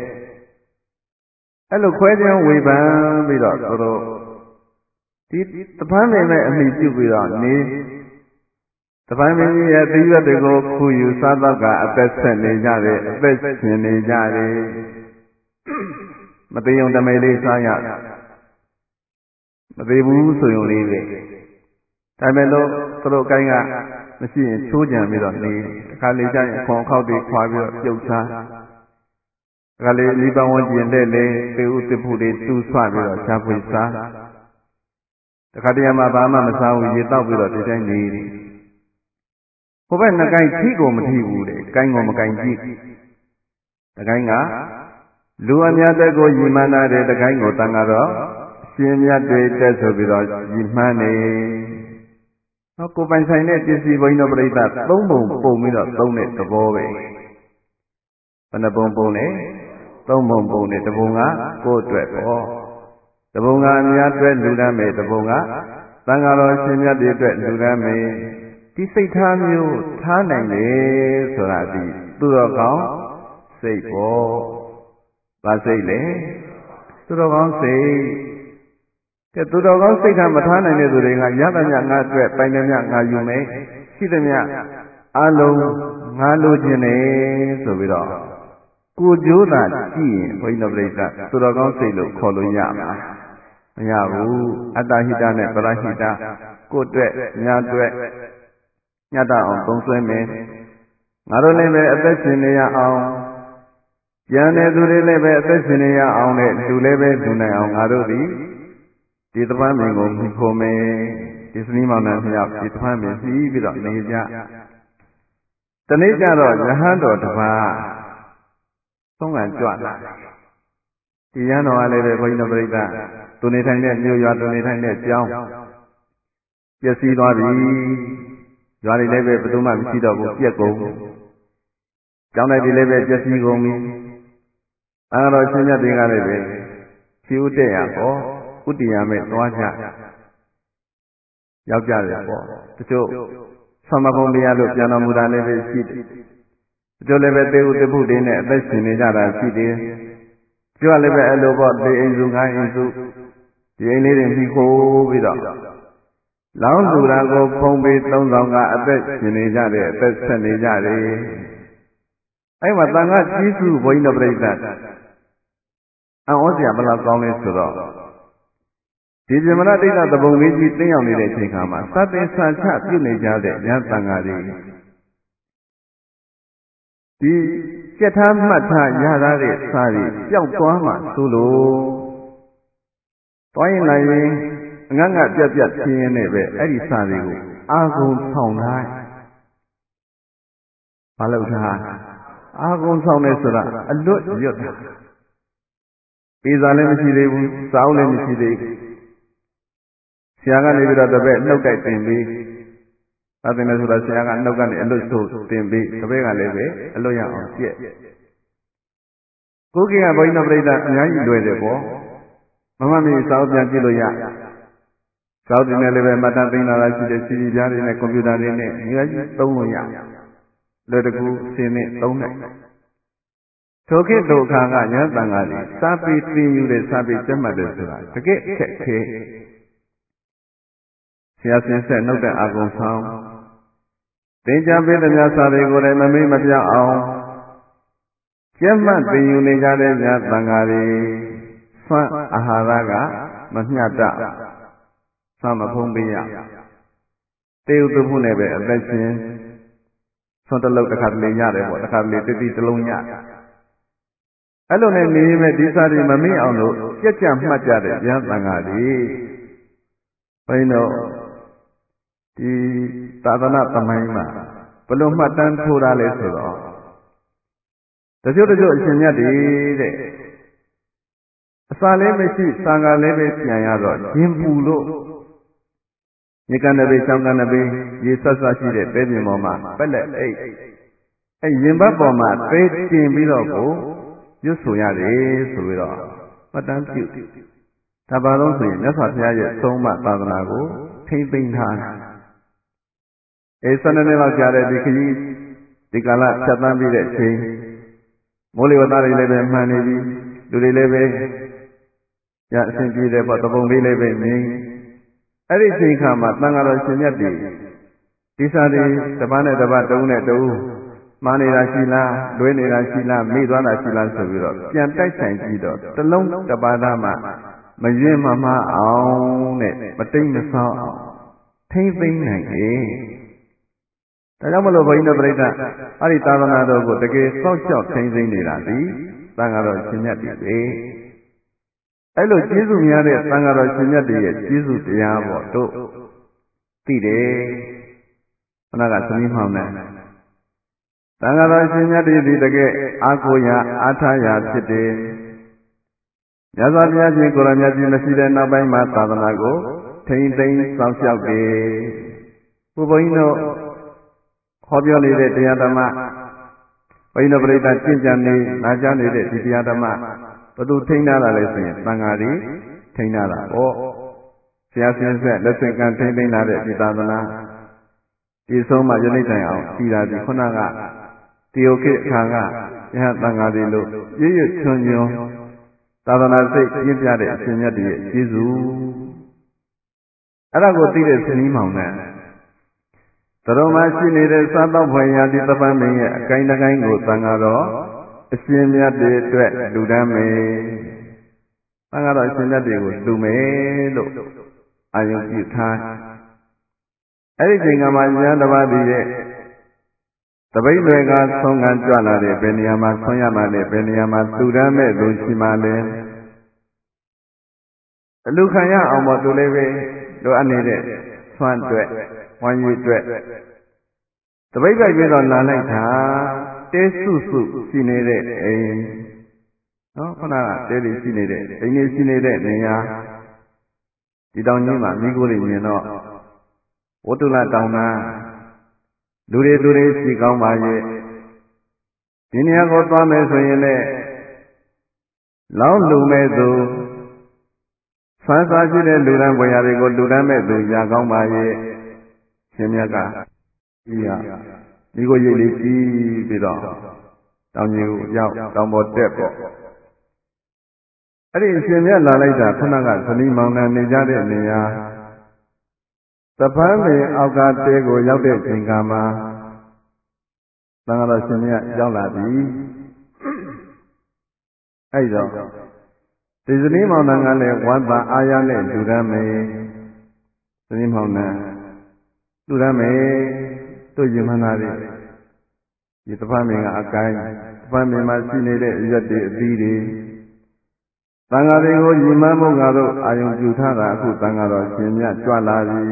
အဲ့လိုခွဲခြားဝေဖန်ပြီးတော့သူတို့ဒီတပန်းပင်မဲ့အမိပြုပြီးတော့နေတပန်းပင်ကြီးရဲ့သီးရွက်တွေကိုခူယူစားတော့ကအသက်ဆက်နေကြတယ်အသက်ရှင်နေကြတယ်မသိုံတမိတ်လေးစားရမသေးဘူးဆိုရင်လေးပဲဒါပေမဲ့လို့သူတို့ကိုင်းကမရှိရင်ချိုးကြံပြီးတော့နေတခါလေကျရင်ခွန်ခောက်တွေခွာပြီးတော့ပြုတ်စားတခါလေဒီပဝန်းကျင်တဲ့လေသေဥသဖို့တွေတူးဆွပြီးတော့ရှားဖွေစားတခါတည်းမှာဘာမှမစားဘူးရေတောက်ပြီးတော့ဒီတိုင်းနေတယ်ဟိုဘက်နှစ်ကိုင်းထိကိုမထိဘူးတဲ့ကိုင်းကိုမကိုင်းကြည့်တကိုင်းကလူအများတဲ့ကိုယီမန္တာတဲ့တကိုင်းကိုတန်ကြတော့ရှင်မြတ်တွေတက်ဆိုပြီးတော့ယီမှန်းနေဟောကိုပိုင်ဆိုင်တဲ့ပစ္စည်းဘိန်းတော်ပြိဿသုံးပုံပုံပြီးတော့သုံးတဲ့သဘောပဲဘယ်နှပုံပုံလဲသုံးပုံပုံတဲ့တပုံကကိုယ့်အတွက်ပေါ့တပုံကအများအတွက်လူတန်းမယ်တပုံကသံဃာတော်ရှင်မြတ်တွေအတွက်လူတန်းမယ်ဒီစိတ်ထားမျိုးထားနိုင်တယ်ဆိုတာဒီသူတော်ကောင်းစိတ်ပေါ့ဗာစိတ်လေသူတော်ကောင်းစိတ်ကဲသူတော်ကောင်းစိတ်ထားမထားနိုင်တဲ့သူတွေကရသမျှငါအတွက်ပိုင်သမျှငါယူမယ်ရှိသမျှအလုံးငါလိုချင်တယ်ဆိုပြီးတော့ကိုကြိုးသာကြည့်ရင်ဘုန်းကြီးတို့ပြိဿသူတော်ကောင်းစိတ်လို့ခေါ်လို့ရမှာမရဘူးအတ္တဟိတနဲ့ပရဟိတကိုယ့်အတွက်ညာအတွက်ညတ်အောင်သုံးဆွဲမယ်ငါတို့လည်းပဲအသက်ရှင်နေရအောင်ကျန်တဲ့သူတွေလည်းပဲအသက်ရှင်နေရအောင်နဲ့လူလည်းပဲလူနိုင်အောင်ငါတို့ဒီဒီသပန်းပင်ကိုမြှဖို့မယ်ဒီစနီးမောင်နှံမြောက်ဒီသပန်းပင်ပြီးပြီးတော့နေကြတနေ့ကျတော့ယဟန်တော်တစ်ပါးသုံးကံကြွလာဒီယဟန်တော်ကလည်းပဲဘုန်းကြီးတို့ပြိဿသူနေထိုင်တဲ့မြို့ရွာသူနေထိုင်တဲ့ကျောင်းပျက်စီးသွားပြီရွာတွေလည်းပဲဘယ်သူမှမရှိတော့ဘူးပြက်ကုန်ကျောင်းတိုင်းတွေလည်းပဲပျက်စီးကုန်ပြီအဲတော့ရှင်မြတ်တွေကလည်းပဲဖြူတဲ့ရပေါ့ဥတ္တရာမဲ့သွားကြရောက်ကြတယ်ပေါ့တချို့သမဘုံတရားလို့ပြန်တော်မူတာလည်းပဲရှိတယ်တချို့လည်းပဲသေဥတ္တပုတွေနဲ့အသက်ရှင်နေကြတာရှိတယ်တချို့လည်းပဲအလိုပေါ့သေအိမ်စုငါးအိမ်စုဒီအိမ်လေးတွေပြီးခိုးပြီးတော့လောင်းစုရာကိုဖုံးပြီးသုံးဆောင်ကအသက်ရှင်နေကြတယ်အသက်ဆက်နေကြတယ်အဲ့မှာတန်ခါကြီးစုဘုန်းကြီးတို့ပြိဿအံ့ဩစရာဘယ်လောက်ကောင်းလဲဆိုတော့ဒီပြမနာတိတ်တပုံလေးကြီးတင်းရောက်နေတဲ့အချိန်ခါမှာသတ္တေဆာချပြုနေကြတဲ့ဉာဏ်တန်ခါတွေဒီကြက်ထားမှတ်ထားရထားတဲ့စာတွေပျောက်သွားမှဆိုလို့တွိုင်းလိုက်ရင်အငတ်ငတ်ပြတ်ပြတ်ဖြစ်ရင်းနဲ့ပဲအဲ့ဒီစာတွေကိုအာကုန်ဆောင်ထားဘာလို့ထားအာကုန်ဆောင်နေဆိုတာအလွတ်ရွတ်တာပေးစာလည်းမရှိသေးဘူးစာအုပ်လည်းမရှိသေးဘူးဆရာကနေပြီးတော့တပည့်နှုတ်တိုက်တင်ပြီးသာသနာဆိုတာဆရာကနှုတ်ကနေအလွတ်ဆိုတင်ပြီးတပည့်ကလည်းပဲအလွတ်ရအောင်ကြက်ကိုကိကဘုန်းကြီးတို့ပြိဿအများကြီးလွယ်တယ်ပေါ့မမမီစာအုပ်ပြန်ကြည့်လို့ရစာအုပ်တွေနဲ့လည်းပဲမှတ်တမ်းသိမ်းလာတာရှိတယ်စီဒီပြားတွေနဲ့ကွန်ပျူတာတွေနဲ့အများကြီးသုံးလို့ရလွယ်တကူစင်နဲ့သုံးနိုင်ထိုခေတ်တို့အခါကညာတန်ဃာတွေစာပေသင်ယူတဲ့စာပေကျက်မှတ်တယ်ဆိုတာတကယ်အခက်ခဲဆရာစင်ဆက်နှုတ်တဲ့အာကုန်ဆောင်သင်ကြားပေးတဲ့များစာတွေကိုလည်းမမေ့မပြောက်အောင်ကျက်မှတ်သင်ယူနေကြတဲ့ညာတန်ဃာတွေဆွမ်းအာဟာရကမမျှတဆွမ်းမဖုံးပေးရတေဥတုမှုနဲ့ပဲအသက်ရှင်ဆွမ်းတလုံးတစ်ခါတလေရတယ်ပေါ့တစ်ခါတလေတိတိတစ်လုံးရအဲ့လိုနဲ့နေမဲ့ဒီစာတွေမမေ့အောင်လို့ကြက်ကြမှတ်ကြတဲ့ဉာဏ်သံဃာတွေဘိန်းတို့ဒီသာသနာသမိုင်းမှာဘယ်လိုမှတ်တမ်းထိုးတာလဲဆိုတော့တချို့တချို့အရှင်မြတ်တွေတဲ့အစာလည်းမရှိစာကလည်းပဲပြန်ရတော့ရင်ပူလို့မြေကန္နဘေးချောင်းကန္နဘေးရေဆက်ဆက်ရှိတဲ့ပဲပြင်ပေါ်မှာပက်လက်အိတ်အဲရင်ဘတ်ပေါ်မှာသေတင်ပြီးတော့ကိုရွတ်ဆိုရတယ်ဆိုပြီးတော့မှတ်တမ်းပြုဒါပါတော့ဆိုရင်မြတ်စွာဘုရားရဲ့သုံးမသာသနာကိုထိမ့်သိမ့်ထားတယ်အဲဆန္ဒနဲ့လောက်ကြာတဲ့ဒီခကြီးဒီကာလဖြတ်သန်းပြီးတဲ့အချိန်မိုးလေဝသတွေလည်းပဲမှန်နေပြီလူတွေလည်းပဲရအစဉ်ပြေတယ်ပေါ့တပုံလေးလည်းပဲမြင်အဲ့ဒီအချိန်ခါမှာသံဃာတော်ရှင်မြတ်တွေဒီစာတွေတစ်ပါးနဲ့တစ်ပါးတုံးနဲ့တုံးမှားနေတာရှိလားလွဲနေတာရှိလားမေ့သွားတာရှိလားဆိုပြီးတော့ပြန်တိုက်ဆိုင်ကြည့်တော့တစ်လုံးတစ်ပါးသားမှမယွင်းမမအောင်နဲ့မတိမ်မဆောင်းအောင်ထိမ့်သိမ့်နိုင်တယ်ဒါကြောင့်မလို့ဘုန်းကြီးတို့ပြိဿအဲ့ဒီသာသနာတော်ကိုတကယ်စောင့်ရှောက်ထိမ့်သိမ့်နေတာဒီသံဃာတော်ရှင်မြတ်တွေပဲအဲ့လိုကျေးဇူးများတဲ့သံဃာတော်ရှင်မြတ်တွေရဲ့ကျေးဇူးတရားပေါ့တို့သိတယ်ခဏကသမီးမောင်နဲ့သံဃာတော်ရှင်မြတ်တွေဒီတကယ်အာကိုရာအာထာရာဖြစ်တယ်မြတ်စွာဘုရားရှင်ကိုယ်တော်မြတ်ကြီးမရှိတဲ့နောက်ပိုင်းမှာသာသနာကိုထိမ့်သိမ့်စောင့်ရှောက်တယ်ဘုဘုန်းကြီးတို့ခေါ်ပြောနေတဲ့တရားဓမ္မဘုန်းကြီးတို့ပြိဿကျင့်ကြံနေနာကြားနေတဲ့ဒီတရားဓမ္မဘသူထိန်းထားတာလဲဆိုရင်သံဃာတွေထိန်းထားတာပေါ့ဆရာစင်ဆက်လက်ဆင့်ကမ်းထိန်းသိမ်းလာတဲ့ဒီသာသနာဒီဆုံးမှယနေ့တိုင်အောင်ပြီးတာဒီခုနကတယောခေအခါကယဟသံဃာတွေလို့ရည်ရည်ချွန်ချွန်သာသနာစိတ်ပြင်းပြတဲ့အရှင်မြတ်တွေရဲ့ကျေးဇူးအဲ့ဒါကိုသိတဲ့စနီးမောင်နဲ့သတော်မရှိနေတဲ့စားတော့ဖွယ်ရာဒီသပ္ပန်းမင်းရဲ့အကိုင်းတကိုင်းကိုသံဃာတော်အရှင်မြတ်တွေအတွက်လူတန်းမယ်သံဃာတော်အရှင်မြတ်တွေကိုလူမယ်လို့အာယုံပြုထားအဲ့ဒီချိန်ကမှဉာဏ်တစ်ပါးတည်းရဲ့တပိတ်တွေကဆုံးခံကြွလာတဲ့ဘယ်နေရာမှာဆွမ်းရမှာလဲဘယ်နေရာမှာလူတန်းမဲ့သူရှိမှလဲအလူခံရအောင်ပေါ့သူလည်းပဲလိုအပ်နေတဲ့ဆွမ်းအတွက်ဝမ်းရည်အတွက်တပိတ်ပိုက်ပြီးတော့လာလိုက်တာတဲစုစုရှိနေတဲ့အိမ်နော်ခုနကတဲလေးရှိနေတဲ့အိမ်လေးရှိနေတဲ့နေရာဒီတောင်ကြီးမှာမိခိုးတွေမြင်တော့ဝတ္တုလတောင်နာလူတွေသူတွေရှိကောင်းပါရဲ့ဒီနေရာကိုသွားမယ်ဆိုရင်လည်းလောင်းလူမဲ့သူဆန်းစားရှိတဲ့လူရန်ဘွယ်ရာတွေကိုလူရန်မဲ့သူရကောင်းပါရဲ့ရှင်မြတ်ကကြီးရဒီကိုရိတ်လေးကြီးပြီးတော့တောင်ကြီးကိုရောက်တောင်ပေါ်တက်ပေါ့အဲ့ဒီရှင်မြတ်လာလိုက်တာခုနကသတိမောင်နှံနေကြတဲ့နေရာသပန်းပင်အောက်ကတဲကိုရောက်တဲ့ချိန်ကမှာသံဃာတော်ရှင်မြတ်ရောက်လာပြီအဲ့တော့ဒီသတိမောင်နှံကလည်းဝမ်းသာအားရနဲ့လူရမ်းမယ်သတိမောင်နှံလူရမ်းမယ်တို့ယမနာတွေဒီတပတ်မင်းကအကိုင်းတပတ်မင်းမှာရှိနေတဲ့အရွက်တွေအသီးတွေသံဃာတွေကိုညီမမုတ်ငါတို့အာယုံပြုထားတာအခုသံဃာတော်ရှင်မြတ်ကြွလာပြီ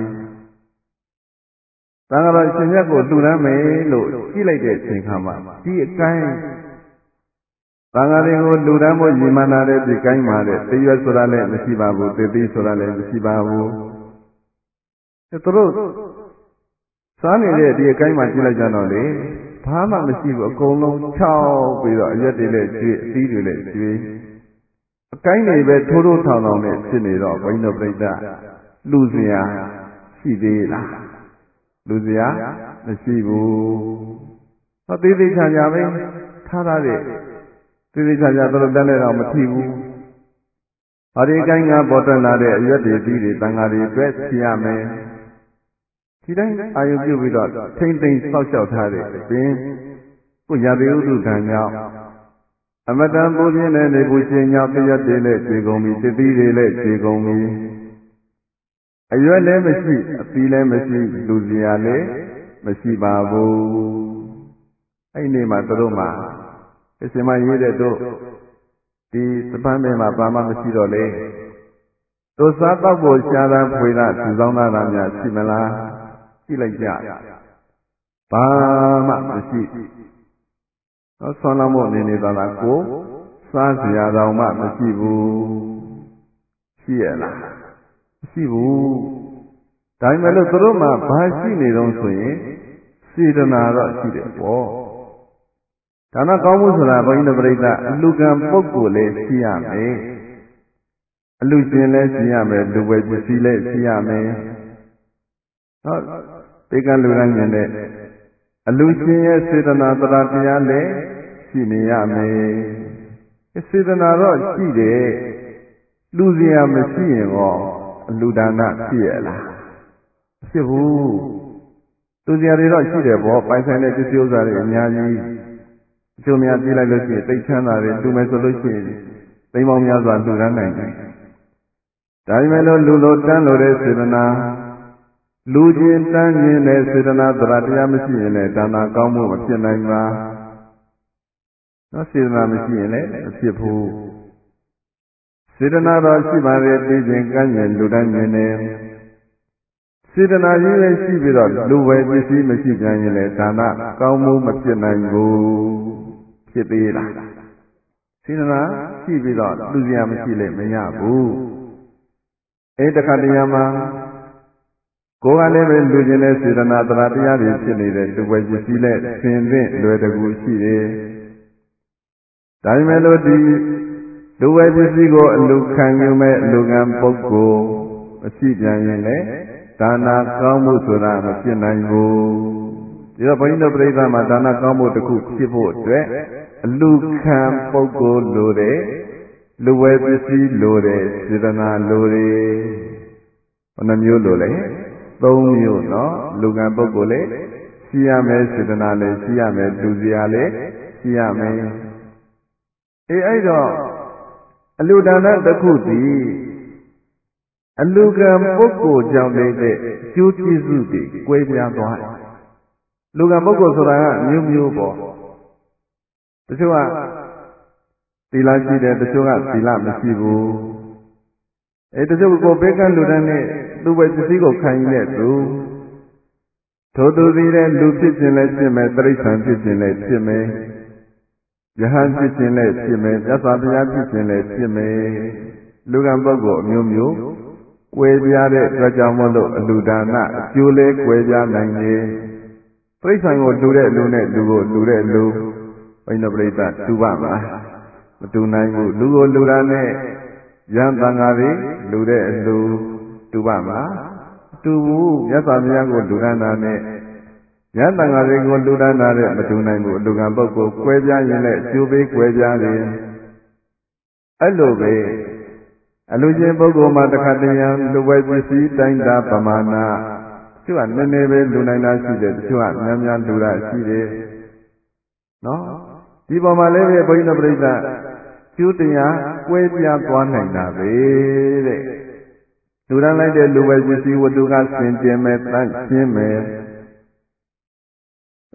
သံဃာတော်ရှင်မြတ်ကိုလှူဒန်းမယ်လို့ကြည့်လိုက်တဲ့အချိန်ခါမှာဒီအကိုင်းသံဃာတွေကိုလှူဒန်းဖို့ညီမနာတဲ့ဒီကိုင်းမှာတဲ့တရွက်ဆိုတာလည်းမရှိပါဘူးသေသိဆိုတာလည်းမရှိပါဘူးသူတို့စားနေတဲ့ဒီအကိုင်းမှာကြည့်လိုက်ကြတော့လေဘာမှမရှိဘူးအကုန်လုံးခြောက်ပြီးတော့အရက်တွေလည်းကျွေးအသီးတွေလည်းကျွေးအကိုင်းတွေပဲထိုးထိုးထောင်ထောင်နဲ့ဖြစ်နေတော့ဘိန်းတော်ပြိတ္တလူစရာရှိသေးလားလူစရာမရှိဘူးဟောသေးသေးချာချာပဲထားထားတဲ့သေးသေးချာချာသူတို့တန်းနေတော့မထီဘူးဟောဒီအကိုင်းကပေါ်တက်လာတဲ့အရက်တွေသီးတွေတန်ဃာတွေအတွက်ရှိရမယ်ဒီတိုင်းအာယုပြုပြီးတော့ထိမ့်သိမ့်ဆောက်ရှောက်ထားတဲ့အပြင်ကိုရာသီဥတုတန်ကြောင့်အမတန်ပူပြင်းတဲ့နေပူရှင်ကြောင့်တရက်တွေလည်းခြေကုန်ပြီတသီးတွေလည်းခြေကုန်ပြီအရွက်လည်းမရှိအသီးလည်းမရှိလူစရာလည်းမရှိပါဘူးအဲ့ဒီမှာသူတို့မှာအရှင်မရေးတဲ့တို့ဒီသပန်းပင်မှာဘာမှမရှိတော့လေတို့စားတော့ဖို့ရှားတာဖွေတာသူဆောင်တာများရှိမလားကြည့်လိုက်ကြဘာမှမရှိတော့ဆွမ်းလောင်းဖို့နေနေသွားတာကိုစားစရာတော်မှမရှိဘူးရှိရလားမရှိဘူးဒါပေမဲ့လို့သူတို့မှာဘာရှိနေတော့ဆိုရင်စေတနာတော့ရှိတယ်ပေါ့ဒါနကောင်းမှုဆိုတာဘုန်းကြီးတို့ပြိဿအလူကံပုဂ္ဂိုလ်လည်းရှိရမယ်အလူရှင်လည်းရှိရမယ်လူဝယ်ပစ္စည်းလည်းရှိရမယ်ဟောတေကလူရမ်းမြင်တဲ့အလူရှင်ရဲ့စေတနာတရားတရားလည်းရှိနေရမယ်စေတနာတော့ရှိတယ်လူစရာမရှိရင်ရောအလူဒါနဖြစ်ရလားဖြစ်ဘူးလူစရာတွေတော့ရှိတယ်ဗောပိုင်ဆိုင်တဲ့ပစ္စည်းဥစ္စာတွေအများကြီးအကျိုးများပြေးလိုက်လို့ရှိရင်သိချမ်းသာတွေလူမယ်ဆိုလို့ရှိရင်သိမ်းပေါင်းများစွာလူရမ်းနိုင်တယ်ဒါပေမဲ့လို့လူလိုတန်းလိုတဲ့စေတနာလူချင်းတန်းခြင်းတဲ့စေတနာတရားတရားမရှိရင်လည်းဒါနာကောင်းမှုမဖြစ်နိုင်ပါနော်စေတနာမရှိရင်လည်းမဖြစ်ဘူးစေတနာတော်ရှိပါလေသိခြင်းကမ်းခြင်းလူတိုင်းမြင်တယ်စေတနာကြီးပဲရှိပြီးတော့လူဝယ်ပစ္စည်းမရှိပြန်ရင်လည်းဒါနကောင်းမှုမဖြစ်နိုင်ဘူးဖြစ်သေးလားစေတနာရှိပြီးတော့လူစရာမရှိလည်းမရဘူးအဲတခါတရံမှာကိုယ်ကလည်းပဲလူကျင်တဲ့စေတနာတရားတရားတွေဖြစ်နေတဲ့လူဝယ်ပစ္စည်းနဲ့ဆင်သင့်လွယ်တကူရှိတယ်ဒါပေမဲ့လို့ဒီလူဝယ်ပစ္စည်းကိုအလူခံယူမဲ့အလူကံပုဂ္ဂိုလ်မရှိပြန်ရင်လည်းဒါနာကောင်းမှုဆိုတာမဖြစ်နိုင်ဘူးဒီတော့ဘုန်းကြီးတို့ပြိဿမှာဒါနာကောင်းမှုတစ်ခုဖြစ်ဖို့အတွက်အလူခံပုဂ္ဂိုလ်လိုတယ်လူဝယ်ပစ္စည်းလိုတယ်စေတနာလိုတယ်ဘယ်နှမျိုးလိုလဲသုံးမျိုးနော်လူကံပုဂ္ဂိုလ်လည်းရှိရမယ်စေတနာလည်းရှိရမယ်လူစရာလည်းရှိရမယ်အေးအဲ့တော့အလူဒါနတစ်ခုတည်းအလူကံပုဂ္ဂိုလ်ကြောင့်လည်းတဲ့အကျိုးကျေးဇူးတွေကွဲပြားသွားတယ်လူကံပုဂ္ဂိုလ်ဆိုတာကမျိုးမျိုးပေါ့တချို့ကသီလရှိတယ်တချို့ကသီလမရှိဘူးအဲတချို့ကိုဘေးကလူတန်းနဲ့သူ့ပဲပစ္စည်းကိုခံရတဲ့သူထိုသူသည်လည်းလူဖြစ်ခြင်းလည်းဖြစ်မယ်တိရစ္ဆာန်ဖြစ်ခြင်းလည်းဖြစ်မယ်ယဟန်ဖြစ်ခြင်းလည်းဖြစ်မယ်မြတ်စွာဘုရားဖြစ်ခြင်းလည်းဖြစ်မယ်လူကံပုဂ္ဂိုလ်အမျိုးမျိုးကွဲပြားတဲ့အတွက်ကြောင့်မို့လို့အလူဒါနအကျိုးလည်းကွဲပြားနိုင်တယ်တိရစ္ဆာန်ကိုလူတဲ့လူနဲ့လူကိုလူတဲ့လူဘိန်းတော်ပရိသတ်တူပါမလားမတူနိုင်ဘူးလူကိုလူတာနဲ့ယံသံဃာတွေလူတဲ့အလူတူပါမလားတူဘူးမြတ်စွာဘုရားကိုလူရတာနဲ့ယံသံဃာတွေကိုလူရတာနဲ့မတူနိုင်ဘူးအလူကံပုဂ္ဂိုလ်ကွဲပြားရင်လည်းအကျိုးပေးကွဲပြားတယ်အဲ့လိုပဲအလူချင်းပုဂ္ဂိုလ်မှာတခါတည်းရန်လူဝဲပစ္စည်းတိုင်းတာပမာဏသူကနည်းနည်းပဲလူနိုင်တာရှိတယ်တချို့ကများများလူတာရှိတယ်နော်ဒီပေါ်မှာလည်းပဲဘုန်းကြီးတို့ပြိဿကျိုးတရားကွဲပြားသွားနိုင်တာပဲတဲ့လူရန်လိုက်တဲ့လူဝဲပစ္စည်းဝတ္ထုကစင်ကြယ်မဲ့တန့်ရှင်းမဲ့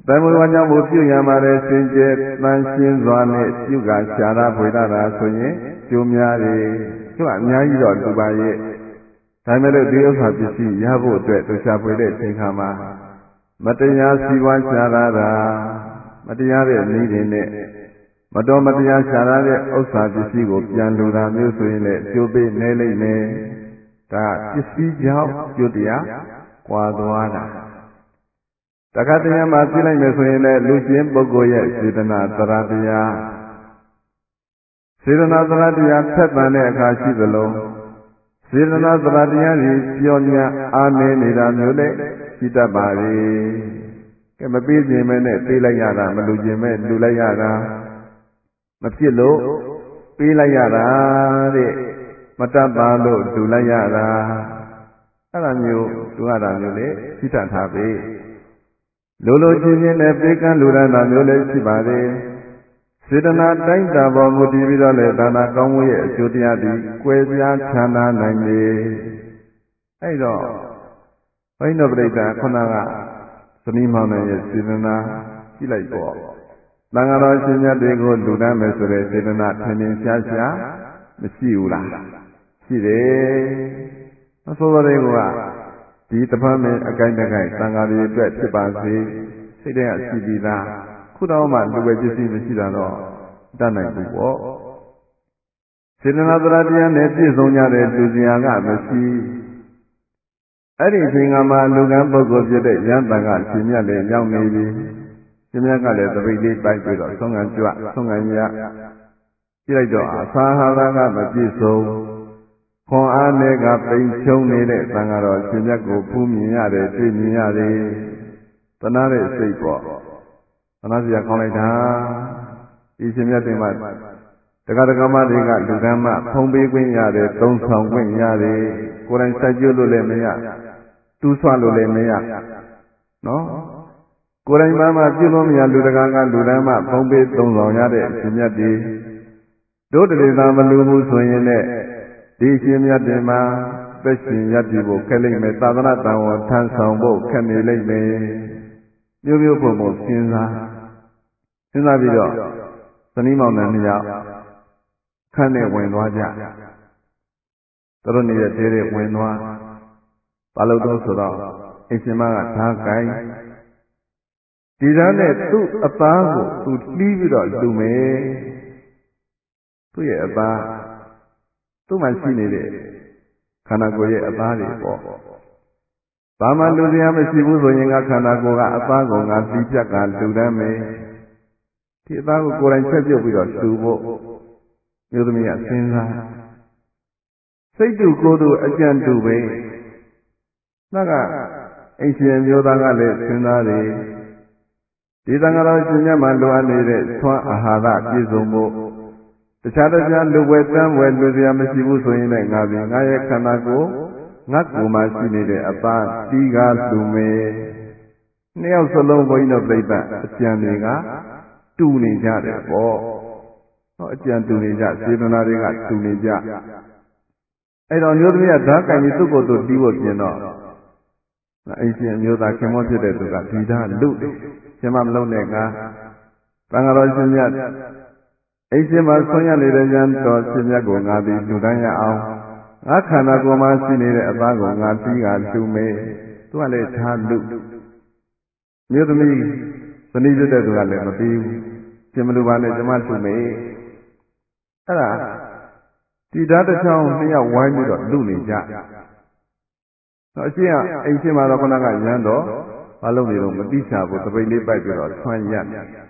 တန်မွေဝါကြောင့်မို့ပြုရမှာလေစင်ကြယ်တန်ရှင်းစွာနဲ့ပြုကရှာတာဖွေတာတာဆိုရင်ကျိုးများတယ်သူကအများကြီးတော့လူပါရဲ့ဒါမဲ့လို့ဒီဥစ္စာပစ္စည်းရဖို့အတွက်သူရှာဖွေတဲ့ချိန်ခါမှာမတရားစီးပွားရှာတာတာမတရားတဲ့နည်းတွေနဲ့မတော်မတရားရှာရတဲ့ဥစ္စာပစ္စည်းကိုပြန်လူတာမျိုးဆိုရင်လည်းကျိုးပေးနေလိမ့်မယ်ဒါပစ္စည်းကြောင့်ကျိုးတရားကွာသွားတာတခါတည်းမှာသိလိုက်မယ်ဆိုရင်လည်းလူချင်းပုဂ္ဂိုလ်ရဲ့စေတနာသရတရားစေတနာသရတရားဖက်တန်တဲ့အခါရှိသလိုစေတနာသရတရားကြီးပြောညာအားနေနေတာမျိုးလည်းရှိတတ်ပါလေကဲမပေးခြင်းမဲနဲ့ပေးလိုက်ရတာမလူခြင်းမဲလူလိုက်ရတာမဖြစ်လို့ပေးလိုက်ရတာတဲ့မတတ်ပါလို့လူလိုက်ရတာအဲ့လိုမျိုးလူရတာမျိုးလေရှိတတ်တာပဲလိုလိုချင်းချင်းနဲ့ပေးကမ်းလူရတာမျိုးလည်းရှိပါတယ်စေတနာတိုင်းတာပေါ်မူတည်ပြီးတော့လေဒါနာကောင်းမှုရဲ့အကျိုးတရားသည်ကွယ်ပြားချမ်းသာနိုင်လေအဲ့တော့ဘိန်းတော်ပြိတ္တာခုနကသနီမောင်နှံရဲ့စေတနာကြည့်လိုက်ပေါ့သံဃာတော်ရှင်မြတ်တွေကိုလူတန်းမယ်ဆိုတဲ့စေတနာထင်ထင်ရှားရှားမရှိဘူးလားရှိတယ်အဆိုတော်တွေကဒီတပတ်မင်းအကိုက်တကိုက်သံဃာတွေအတွက်ဖြစ်ပါစေစိတ်ထဲကရှိပြီးသားခုတော့မှလူပဲပစ္စည်းမရှိတာတော့တတ်နိုင်ဘူးပေါ့စေတနာသရတရားနဲ့ပြည့်စုံကြတဲ့လူစရာကမရှိအဲ့ဒီအချိန်ကမှလူကံပုဂ္ဂိုလ်ဖြစ်တဲ့ယန္တန်ကရှင်မြတ်လည်းရောက်နေပြီရှင်မြတ်ကလည်းသပိတ်လေးပိုက်ပြီးတော့ဆုံးခံကြွဆုံးခံရကြည့်လိုက်တော့အစာဟာရကမပြည့်စုံခွန်အားနဲ့ကပိန်ချုံနေတဲ့သံဃာတော်ရှင်မြတ်ကိုဖူးမြင်ရတယ်တွေ့မြင်ရတယ်တနာတဲ့စိတ်ပေါ့တနာစရာကောင်းလိုက်တာဒီရှင်မြတ်တင်မှာတက္ကသကမတွေကလူကမ်းမဖုံးပေးခွင့်ရတယ်သုံးဆောင်ခွင့်ရတယ်ကိုယ်တိုင်စိုက်ကျိုးလို့လည်းမရတူးဆွလို့လည်းမရနော်ကိုယ်တိုင်မှမှပြုလို့မရလူတကာကလူတမ်းမဖုံးပေးသုံးဆောင်ရတဲ့ရှင်မြတ်တွေတို့တည်းသာမလူဘူးဆိုရင်လည်းဒီရှင်မြတ်တွေမှာသက်ရှင်ရည်တည်ဖို့ခက်လိမ့်မယ်သာသနာတန်ဝထမ်းဆောင်ဖို့ခက်နေလိမ့်မယ်မျိုးမျိုးပုံပုံစဉ်းစားစဉ်းစားပြီးတော့သနီးမောင်နှံနှစ်ယောက်ခန့်နဲ့ဝင်သွားကြသူတို့နေတဲ့တဲတဲ့ဝင်သွားဘာလို့တော့ဆိုတော့အရှင်မကဓာကိုင်းဒီဓာနဲ့သူ့အသားကိုသူလှီးပြီးတော့လူမယ်သူ့ရဲ့အသားသူ့မှာရှိနေတဲ့ခန္ဓာကိုယ်ရဲ့အသားတွေပေါ့ဘာမှလူစရာမရှိဘူးဆိုရင်ကခန္ဓာကိုယ်ကအသားကိုငါလှီးပြက်ကလူတမ်းမယ်ဒီအသားကိုကိုယ်တိုင်ချက်ပြုတ်ပြီးတော့လူဖို့မျိုးသမီးကစဉ်းစားစိတ်တူကိုယ်တူအကြံတူပဲနောက်ကအိမ်ရှင်မျိုးသားကလည်းစဉ်းစားတယ်ဒီသံဃာတော်ရှင်မြတ်မှာလိုအပ်နေတဲ့သွမ်းအာဟာရပြည့်စုံဖို့တခြားတခြားလူဝဲတန်းဝဲလူစရာမရှိဘူးဆိုရင်လည်းငါဒီငါရဲ့ခန္ဓာကိုယ်ငါကိုယ်မှာရှိနေတဲ့အသားတီးကားလူမယ်နှစ်ယောက်စလုံးဘုန်းကြီးတို့ပြိဿအကြံတွေကတူနေကြတယ်ပေါ့ဟောအကြံတူနေကြစေတနာတွေကတူနေကြအဲ့တော့မျိုးသမီးကဓာတ်ကံကြီးသူ့ကိုယ်သူတီးဖို့ပြင်တော့အိမ်ရှင်အမျိုးသားခင်မောဖြစ်တဲ့သူကဒီဓာတ်လူတယ်ရှင်မမလုံးနဲ့ကသံဃာတော်ရှင်မြတ်အိမ်ရှင်မှာဆွမ်းရနေတဲ့ဉာဏ်တော်ရှင်မြတ်ကိုငါသည်လူတိုင်းရအောင်ငါခန္ဓာကိုယ်မှာရှိနေတဲ့အသားကိုငါတီးကလူမယ်သူကလည်းဓာတ်လူမျိုးသမီးဇနီးဖြစ်တဲ့သူကလည်းမပြီးဘူးရှင်မလူပါနဲ့ကျမလူမယ်အဲ့ဒါဒီဓာတ်တစ်ချောင်းနှစ်ယောက်ဝိုင်းပြီးတော့လူနေကြတော့အရှင်ကအိမ်ရှင်မှာတော့ခဏကရမ်းတော့ဘာလို့နေတော့မတိချဘူးတပိတ်လေးပိုက်ပြီးတော့ဆွမ်းရ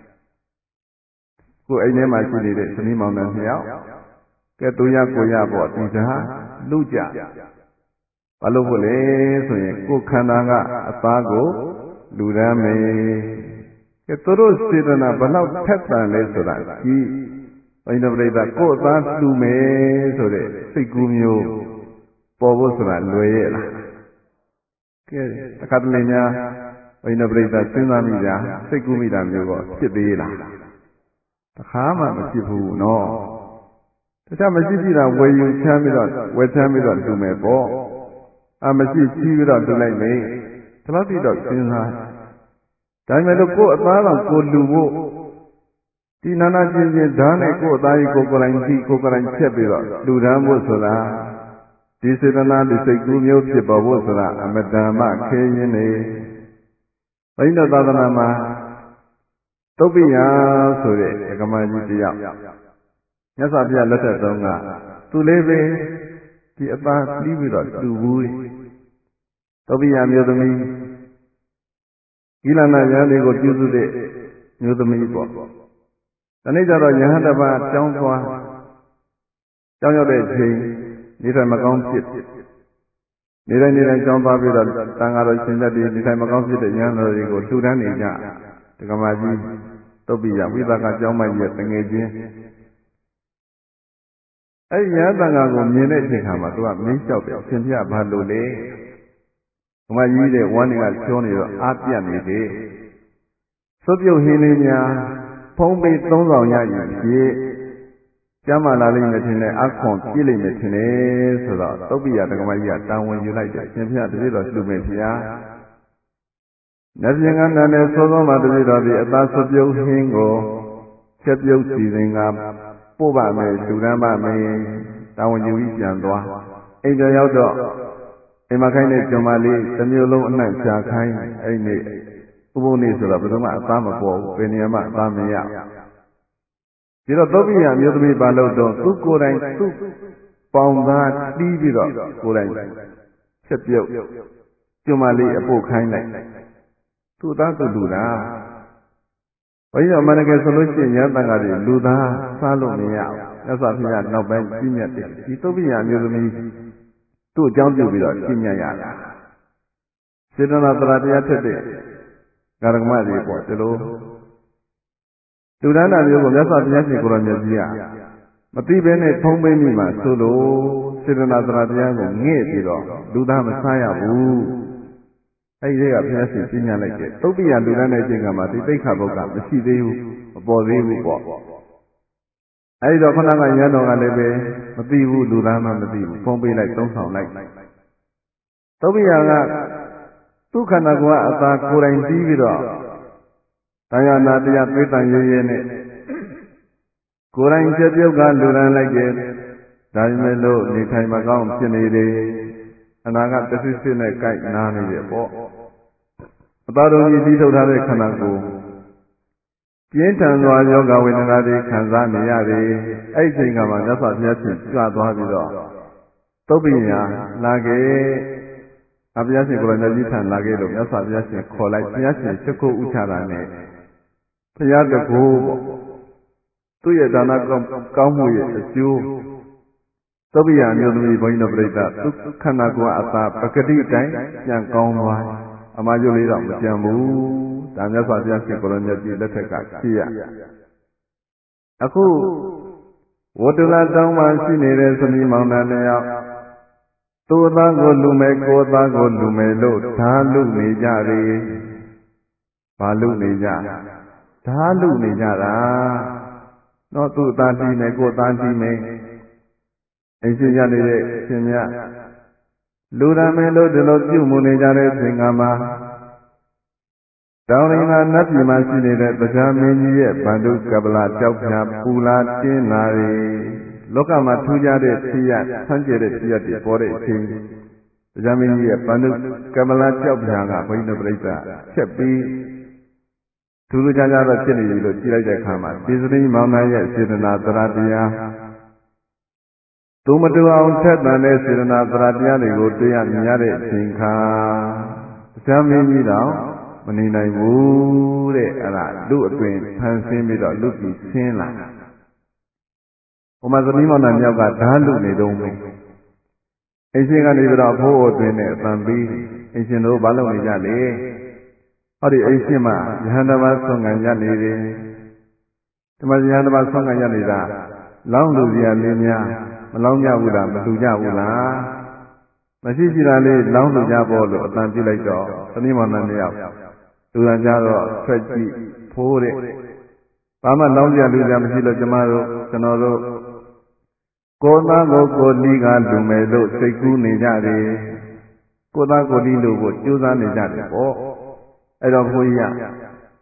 ကိုအိမ်ထဲမှာရှိနေတဲ့ဇနီးမောင်နှံနှစ်ယောက်ကဲသူရကိုရပေါ့ဒီဓာတ်လူကြဘာလို့ဖို့လဲဆိုရင်ကိုယ်ခန္ဓာကအသားကိုလူရမ်းမယ်ကဲသူတို့စေတနာဘလောက်ထက်သန်လဲဆိုတာကြီးဘိန္ဒပရိသကိုယ်အသားလူမယ်ဆိုတဲ့စိတ်ကူးမျိုးပေါ်ဖို့ဆိုတာလွယ်ရဲ့လားကဲတခါတလေများဘိန္ဒပရိသစဉ်းစားမိတာစိတ်ကူးမိတာမျိုးတော့ဖြစ်သေးလားတခါမှမဖြစ်ဘူးနော်တခြားမရှိကြည့်တာဝယ်ယူချမ်းပြီးတော့ဝယ်ချမ်းပြီးတော့လူမယ်ပေါ့အမရှိကြီးပြီးတော့လူလိုက်မယ်ဒီလောက်တိတော့စဉ်းစားဒါပေမဲ့လို့ကိုယ်အသားတော်ကိုလူဖို့ဒီနာနာချင်းချင်းဓာတ်နဲ့ကိုယ်အသားကြီးကိုကိုယ်တိုင်ကြည့်ကိုယ်ကိုယ်တိုင်ချက်ပြီးတော့လူဒန်းဖို့ဆိုတာဒီစေတနာဒီစိတ်ကူးမျိုးဖြစ်ပေါ်ဖို့ဆိုတာအမတန်မှခဲရင်းနေဘိန်းတော်သာသနာမှာသုတ်ပိယဆိုတဲ့ဒကမကြီးတယောက်မြတ်စွာဘုရားလက်ထက်တုန်းကသူလေးပဲဒီအသားပြီးပြီးတော့လူဘူးသုတ်ပိယမျိုးသမီးကိလနာယဟန်တွေကိုပြုစုတဲ့မျိုးသမီးပေါ့ဒီနေ့ကျတော့ယဟန်တစ်ပါးကြောင်းသွားကြောင်းရောက်တဲ့ချိန်နေထိုင်မကောင်းဖြစ်နေတိုင်းနေတိုင်းကြောင်းသွားပြီးတော့တန်ဃာတော်ရှင်သက်တွေနေထိုင်မကောင်းဖြစ်တဲ့ယဟန်တော်တွေကိုလှူဒန်းနေကြဒကမကြီးသုတ်ပိယဝိသကကျောင်းမကြီးရဲ့တငယ်ချင်းအဲ့ဒီယဟန်တန်ဃာကိုမြင်တဲ့အချိန်ခါမှာသူကမင်းလျှောက်တယ်ရှင်ပြဘာလို့လဲဒကမကြီးတဲ့ဝမ်းတွေကချောနေတော့အားပြတ်နေတယ်သုတ်ပြုတ်ဟင်းလေးများဖုံးပေးသုံးဆောင်ရရင်ဖြစ်ကျမ်းမာလာလိမ့်မယ်ထင်တယ်အခွန်ပြည့်လိမ့်မယ်ထင်တယ်ဆိုတော့သုတ်ပိယဒကမကြီးကတာဝန်ယူလိုက်တယ်ရှင်ပြတပည့်တော်လှူမယ်ဖေဟာနတ်ပြည်ကနန်းနဲ့သောသောမှာတပည့်တော်ဒီအသားသုတ်ပြုတ်ဟင်းကိုချက်ပြုတ်စီစဉ်ကပို့ပါမယ်လှူဒန်းပါမယ်တာဝန်ယူပြီးပြန်သွားအိမ်ပြန်ရောက်တော့အိမ်မခိုင်းတဲ့ကျွန်မလေးတစ်မျိုးလုံးအနှံ့ရှာခိုင်းအဲ့ဒီဥပုပ်နေ့ဆိုတော့ဘယ်သူမှအသားမပေါ်ဘူးဘယ်နေရာမှအသားမရဒီတော့သုတ်ပိယမျိုးသမီးပါလို့တော့သူကိုယ်တိုင်သူ့ပေါင်သားတီးပြီးတော့ကိုယ်တိုင်ချက်ပြုတ်ကျွန်မလေးအပို့ခိုင်းလိုက်သူ့သားသူ့လူသားဘုရားမန္တကယ်ဆိုလို့ရှိရင်ရတန်ဃာတွေလူသားစားလို့မရဘူးမြတ်စွာဘုရားနောက်ပိုင်းကြီးမြတ်တယ်ဒီသုတ်ပိယမျိုးသမီးသူ့အကြောင်းပြုပြီးတော့ကြီးမြတ်ရတာစေတနာတရားတရားထက်တဲ့ကာရကမတွေပေါ့ဒီလိုလူဒန်းတာမျိုးကိုမြတ်စွာဘုရားရှင်ကိုရောမြတ်ကြီးကမသိဘဲနဲ့ဖုံးပေးမိမှဆိုလို့စေတနာတရားတရားကိုငဲ့ပြီးတော့လူသားမစားရဘူးအဲ့ဒီကဘုရားရှင်ကြီးမြတ်လိုက်တယ်သုတ်ပိယလူဒန်းတဲ့အချိန်ကမှဒီသိက္ခာပုဒ်ကမရှိသေးဘူးမပေါ်သေးဘူးပေါ့အဲ့ဒီတော့ခဏကရန်တော်ကလည်းပဲမသိဘူးလူသားမှမသိဘူးဖုံးပေးလိုက်သုံးဆောင်လိုက်သုတ်ပိယကသူ့ခန္ဓာကိုယ်ကအသာကိုယ်တိုင်ပြီးပြီးတော့တရားနာတရားသိတန်ရဲရဲနဲ့ကိုယ်တိုင်ချက်ပြုတ်ကလူရန်လိုက်တယ်ဒါပေမဲ့လို့နေထိုင်မကောင်းဖြစ်နေတယ်အနာကတသိစစ်နဲ့ကြိုက်နားနေတယ်ပေါ့အသာတော်ကြီးပြီးထုတ်ထားတဲ့ခန္ဓာကိုယ်ပြင်းထန်စွာယောဂဝေဒနာတွေခံစားနေရတယ်အဲ့ဒီချိန်ကမှမြတ်စွာဘုရားရှင်ကြွသွားပြီးတော့သုတ်ပိယလာခဲ့အဘုရားရှင်ကိုယ်တော်ကြီးထံလာခဲ့လို့မြတ်စွာဘုရားရှင်ခေါ်လိုက်ဘုရားရှင်ချက်ကိုဥချတာနဲ့ဘုရားတကူပေါ့သူ့ရဲ့ဒါနကောင်းမှုရဲ့အကျိုးသုတ်ပိယမျိုးသမီးဘုန်းကြီးတို့ပြိဿသူခန္ဓာကိုယ်အသာပဂတိတိုင်းပြန်ကောင်းသွားအမှားကျိုးလေးတော့မကြံဘူးဒါမြတ်စွာဘုရားရှင်ကိုယ်တော်ကြီးလက်ထက်ကဖြစ်ရအခုဝတ္တလတောင်းမှရှိနေတဲ့သမီးမောင်နှံနှစ်ယောက်သူ့သားကိုလူမယ်ကိုယ်သားကိုလူမယ်လို့ဓာလူနေကြတယ်ဘာလူနေကြဓာလူနေကြတာတော့သူ့သားတီးမယ်ကိုယ်သားတီးမယ်အိမ်ရှိကြနေတဲ့ရှင်မြတ်လူရမယ်လို့ဒီလိုပြုမှုနေကြတဲ့သင်္ကမှာတောင်းရင်သာနတ်ပြည်မှာရှိနေတဲ့တရားမင်းကြီးရဲ့ဗန္ဓုကပလကြောက်ဖြာပူလာတင်းလာတွေလောကမှာထူးခြားတဲ့ဖြစ်ရဆန်းကျယ်တဲ့ဖြစ်ရတွေပေါ်တဲ့အချိန်တရားမင်းကြီးရဲ့ဗန္ဓုကပလကြောက်ဖြာကဘုန်းကြီးတို့ပြိဿချက်ပြီးထူးထူးခြားခြားတော့ဖြစ်နေပြီလို့ကြည့်လိုက်တဲ့အခါမှာဒီစရိမောင်နှံရဲ့စေတနာတရားတရားသူမတူအောင်ထက်သန်တဲ့စေတနာတရားတရားတွေကိုတွေ့ရမြင်ရတဲ့အချိန်ခါတရားမင်းကြီးတော့မနေနိုင်ဘူးတဲ့အဲ့ဒါလူအတွင်ဖန်ဆင်းပြီးတော့လူကြီးဆင်းလာဘုမသမီးမောင်နှံမြောက်ကဓာလူနေတော့မယ်အရှင်ကနေပြီးတော့အဖိုးအတွင်နဲ့အတန်ပြီးအရှင်တို့ဘာလုပ်နေကြလဲဟောဒီအရှင်မယဟန်တပါးဆုံးခံရနေတယ်ဒီမှာယဟန်တပါးဆုံးခံရနေတာလောင်းလူစရာလေးများမလောင်းကြဘူးလားမလူကြဘူးလားမရှိရှိတာလေးလောင်းလူကြဖို့လို့အတန်ပြလိုက်တော့သမီးမောင်နှံနှစ်ယောက်လူရန်ကြတော့ထွက်ကြည့်ဖိုးတဲ့ဘာမှလောင်းကြလူကြမရှိလို့ကျမတို့ကျွန်တော်တို့ကိုယ်သားကိုကိုယ်လီကလူမယ်လို့စိတ်ကူးနေကြတယ်ကိုယ်သားကိုယ်လီလို့ကိုကြိုးစားနေကြတယ်ပေါ့အဲ့တော့ဘုရား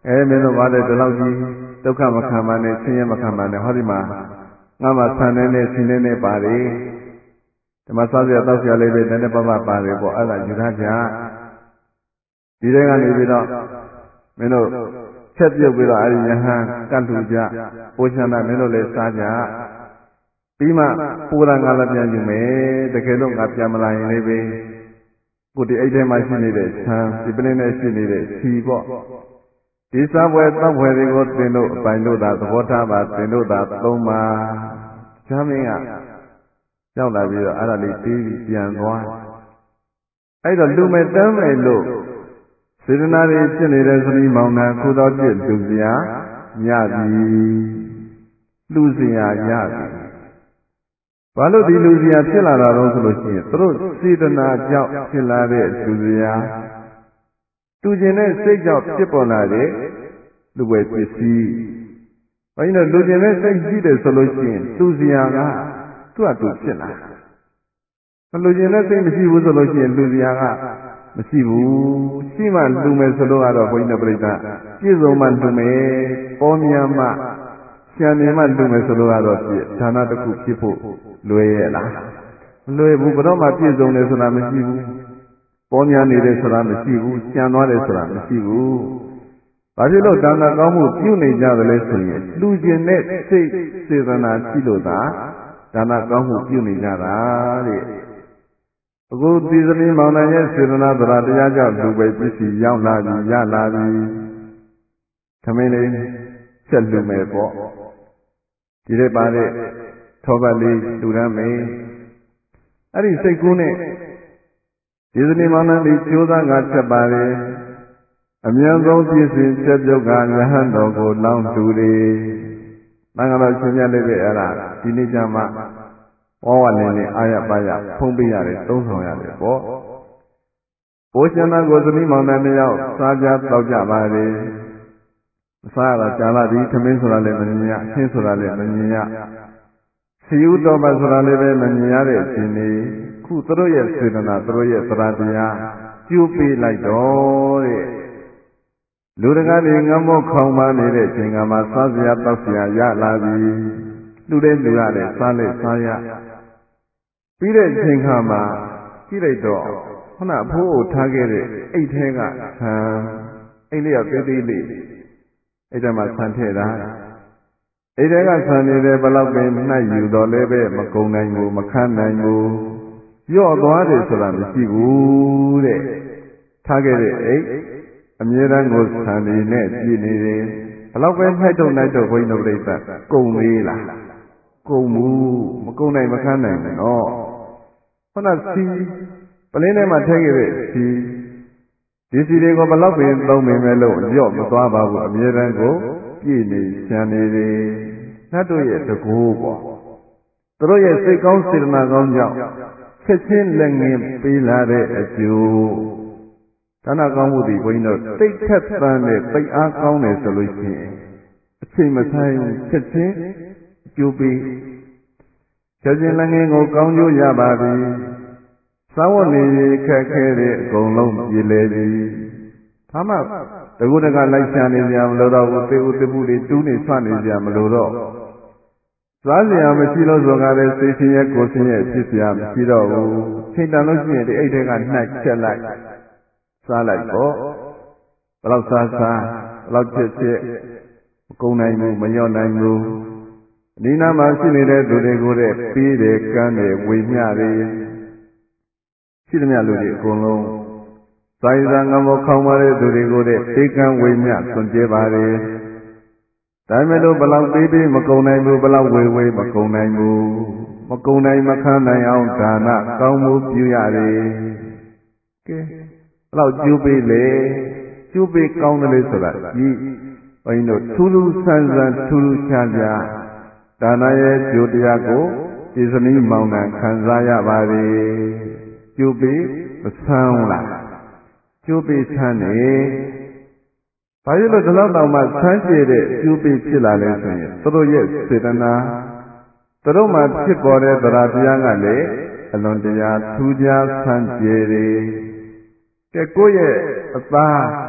အဲမင်းတို့ဘာလဲဒီလောက်ကြီးဒုက္ခမခံပါနဲ့ဆင်းရဲမခံပါနဲ့ဟောဒီမှာငါမှဆန်နေနဲ့ဆင်းနေနဲ့ပါတယ်ဒီမှာစားစရာတောက်စရာလေးပဲနည်းနည်းပါးပါးပါတယ်ပေါ့အဲ့ဒါယူထားကြဒီထဲကနေပြီးတော့မင်းတို့ချက်ပြုတ်ပြီးတော့အဲ့ဒီယဟန်ကတ်လူကြပိုးချမ်းသာမင်းတို့လည်းစားကြပြီးမှပူရငါလည်းပြန်ယူမယ်တကယ်လို့ငါပြန်မလာရင်လည်းပဲကိုဒီအိတ်ထဲမှာရှိနေတဲ့ဆံဒီပလင်းနဲ့ရှိနေတဲ့ခြီပေါ့ဒီစားပွဲတောက်ပွဲတွေကိုသင်တို့အပိုင်တို့သာသဘောထားပါသင်တို့သာသုံးပါချမ်းမင်းကရောက်လာပြီးတော့အဲ့ဒါလေးပြီးပြီးပြန်သွားအဲ့တော့လူမဲ့တမ်းမဲ့လို့စေတနာတွေဖြစ်နေတဲ့သတိမောင်နှံခုတော်ပြည့်လူစရာညပြီလူစရာရပြီဘာလို့ဒီလူစရာဖြစ်လာတာတော့ဆိုလို့ရှိရင်သူတို့စေတနာကြောင့်ဖြစ်လာတဲ့လူစရာတူကျင်တဲ့စိတ်ကြောင့်ဖြစ်ပေါ်လာတဲ့လူဝဲပစ္စည်းဘာလို့လူကျင်တဲ့စိတ်ရှိတယ်ဆိုလို့ရှိရင်လူစရာကသူ့အတူဖြစ်လာမလူကျင်တဲ့စိတ်မရှိဘူးဆိုလို့ရှိရင်လူစရာကမရှိဘူးရှိမှလူမယ်ဆိုလို့ကတော့ဘုန်းကြီးတို့ပြိဿပြည့်စုံမှလူမယ်ပေါ်များမှရှံနေမှလူမယ်ဆိုလို့ကတော့ပြည့်ဌာနတစ်ခုဖြစ်ဖို့လွယ်ရဲ့လားမလွယ်ဘူးဘယ်တော့မှပြည့်စုံတယ်ဆိုတာမရှိဘူးပေါ်များနေတယ်ဆိုတာမရှိဘူးရှံသွားတယ်ဆိုတာမရှိဘူးဘာဖြစ်လို့ဒါနကောင်းမှုပြုနေကြသလဲဆိုရင်လူကျင်တဲ့စိတ်စေတနာရှိလို့သာဒါနကောင်းမှုပြုနေကြတာတဲ့အခုဒီသမီးမောင်နှံရဲ့စေတနာသရာတရားကြောင့်လူပဲပစ္စည်းရောက်လာပြီရလာပြီသမင်းလေးဆက်လူမယ်ပေါ့ဒီတဲ့ပါတဲ့ထောပတ်လေးလူရမ်းမယ်အဲ့ဒီစိတ်ကူးနဲ့ဒီသမီးမောင်နှံလေးကျိုးသားငါချက်ပါတယ်အမြန်ဆုံးပြည့်စင်ချက်ပြုတ်ကယဟန်တော်ကိုလောင်းတူတယ်တန်ခါတော်ရှင်မြတ်လေးပဲအဲ့ဒါဒီနေ့ကျမှဝဝနေနေအာရပါရဖုံးပေးရတယ်သုံးဆောင်ရတယ်ပေါ့ဘိုးရှင်သားကိုသမီးမောင်နှံနှစ်ယောက်စားကြတောက်ကြပါလေမစားရတာကြာလာပြီသမင်းဆိုတာလည်းမမြင်ရအချင်းဆိုတာလည်းမမြင်ရစီဥတော်ပါဆိုတာလည်းပဲမမြင်ရတဲ့အချိန်လေးခုသူတို့ရဲ့စေတနာသူတို့ရဲ့သရတရားကျိုးပေးလိုက်တော့တဲ့လူတကာတွေငမောခေါင်ပါနေတဲ့အချိန်ကမှစားစရာတောက်စရာရလာပြီလူတဲ့လူရတယ်စားလိုက်စားရပြီးတဲ့အချိန်ခါမှာကြည့်လိုက်တော့ခုနအဖိုးအိုထားခဲ့တဲ့အိတ်ထဲကဆံအိတ်လေးကသေးသေးလေးအဲ့ဒါမှဆံထည့်တာအိတ်ထဲကဆံနေတယ်ဘလောက်ပင်နှိုက်ယူတော့လည်းပဲမကုံနိုင်ဘူးမခန်းနိုင်ဘူးရော့သွားတယ်ဆိုတာမရှိဘူးတဲ့ထားခဲ့တဲ့အိတ်အမြဲတမ်းကိုဆံနေနဲ့ပြည့်နေတယ်ဘလောက်ပဲနှိုက်တော့နှိုက်တော့ဘုန်းကြီးတို့ပြိဿကုံသေးလားကုံမှုမကုံနိုင်မခန်းနိုင်ဘူးနော်ခုနစီပလင်းထဲမှာထည့်ခဲ့တဲ့စီဒီစီတွေကိုဘလောက်ပင်သုံးမိမယ်လို့ရော့မသွားပါဘူးအမြဲတမ်းကိုပြည့်နေရှမ်းနေတယ်နတ်တို့ရဲ့တကူပေါ့သူတို့ရဲ့စိတ်ကောင်းစေတနာကောင်းကြောင့်ချက်ချင်းလက်ငင်းပေးလာတဲ့အကျိုးဒါနကောင်းမှုဒီဘုန်းကြီးတို့တိတ်ထက်သန်တဲ့ပိတ်အားကောင်းတယ်ဆိုလို့ရှိရင်အချိန်မဆိုင်ချက်ချင်းကျိုးပေးချက်ချင်းလက်ငင်းကိုကောင်းကျိုးရပါပြီသာဝနေခက်ခဲတဲ့အကုန်လုံးပြည်လေပြီဘာမှတကူတကလိုက်ရှာနေကြမလို့တော့ဘူးသေဥတပုတွေတူးနေဆွနေကြမလို့တော့စားစရာမရှိလို့ဆိုကြတဲ့စိတ်ဆင်းရဲကိုယ်ဆင်းရဲဖြစ်စရာမရှိတော့ဘူးချိန်တန်လို့ရှိရင်ဒီအိတ်ထဲကနှိုက်ချက်လိုက်စားလိုက်ပေါ့ဘယ်လောက်စားစားဘယ်လောက်ချက်ချက်မကုန်နိုင်ဘူးမလျော့နိုင်ဘူးဒီနာမှာရှိနေတဲ့သူတွေကိုတဲ့ပြီးတယ်ကမ်းတယ်ဝေမျှတယ်ရှိသမျှလူတွေအကုန်လုံးသာယသာငမောခေါင်းပါတဲ့သူတွေကိုတဲ့ပေးကမ်းဝေမျှစွန့်ကြဲပါတယ်ဒါပေမဲ့လို့ဘလောက်ပေးပေးမကုန်နိုင်ဘူးဘလောက်ဝေဝေမကုန်နိုင်ဘူးမကုန်နိုင်မခန်းနိုင်အောင်ဒါနကောင်းမှုပြုရတယ်ကဲဘလောက်ကျိုးပေးလေကျိုးပေးကောင်းတယ်လေဆိုတာဒီဘုန်းကြီးတို့ထူးထူးဆန်းဆန်းထူးထူးခြားခြားဒါနရဲ့ကျိုးတရားကိုဒီစနည်းမောင်နှံခံစားရပါတယ်ကျိုးပေးမဆန်းလားကျိုးပေးဆန်းနေဘာလို့လဲဒီလောက်တောင်မှဆန်းကျဲတဲ့ကျိုးပေးဖြစ်လာလဲဆိုရင်သူတို့ရဲ့စေတနာသူတို့မှာဖြစ်ပေါ်တဲ့သရတရားကလည်းအလွန်တရာထူးခြားဆန်းကျဲတယ်ကဲကိုယ့်ရဲ့အသား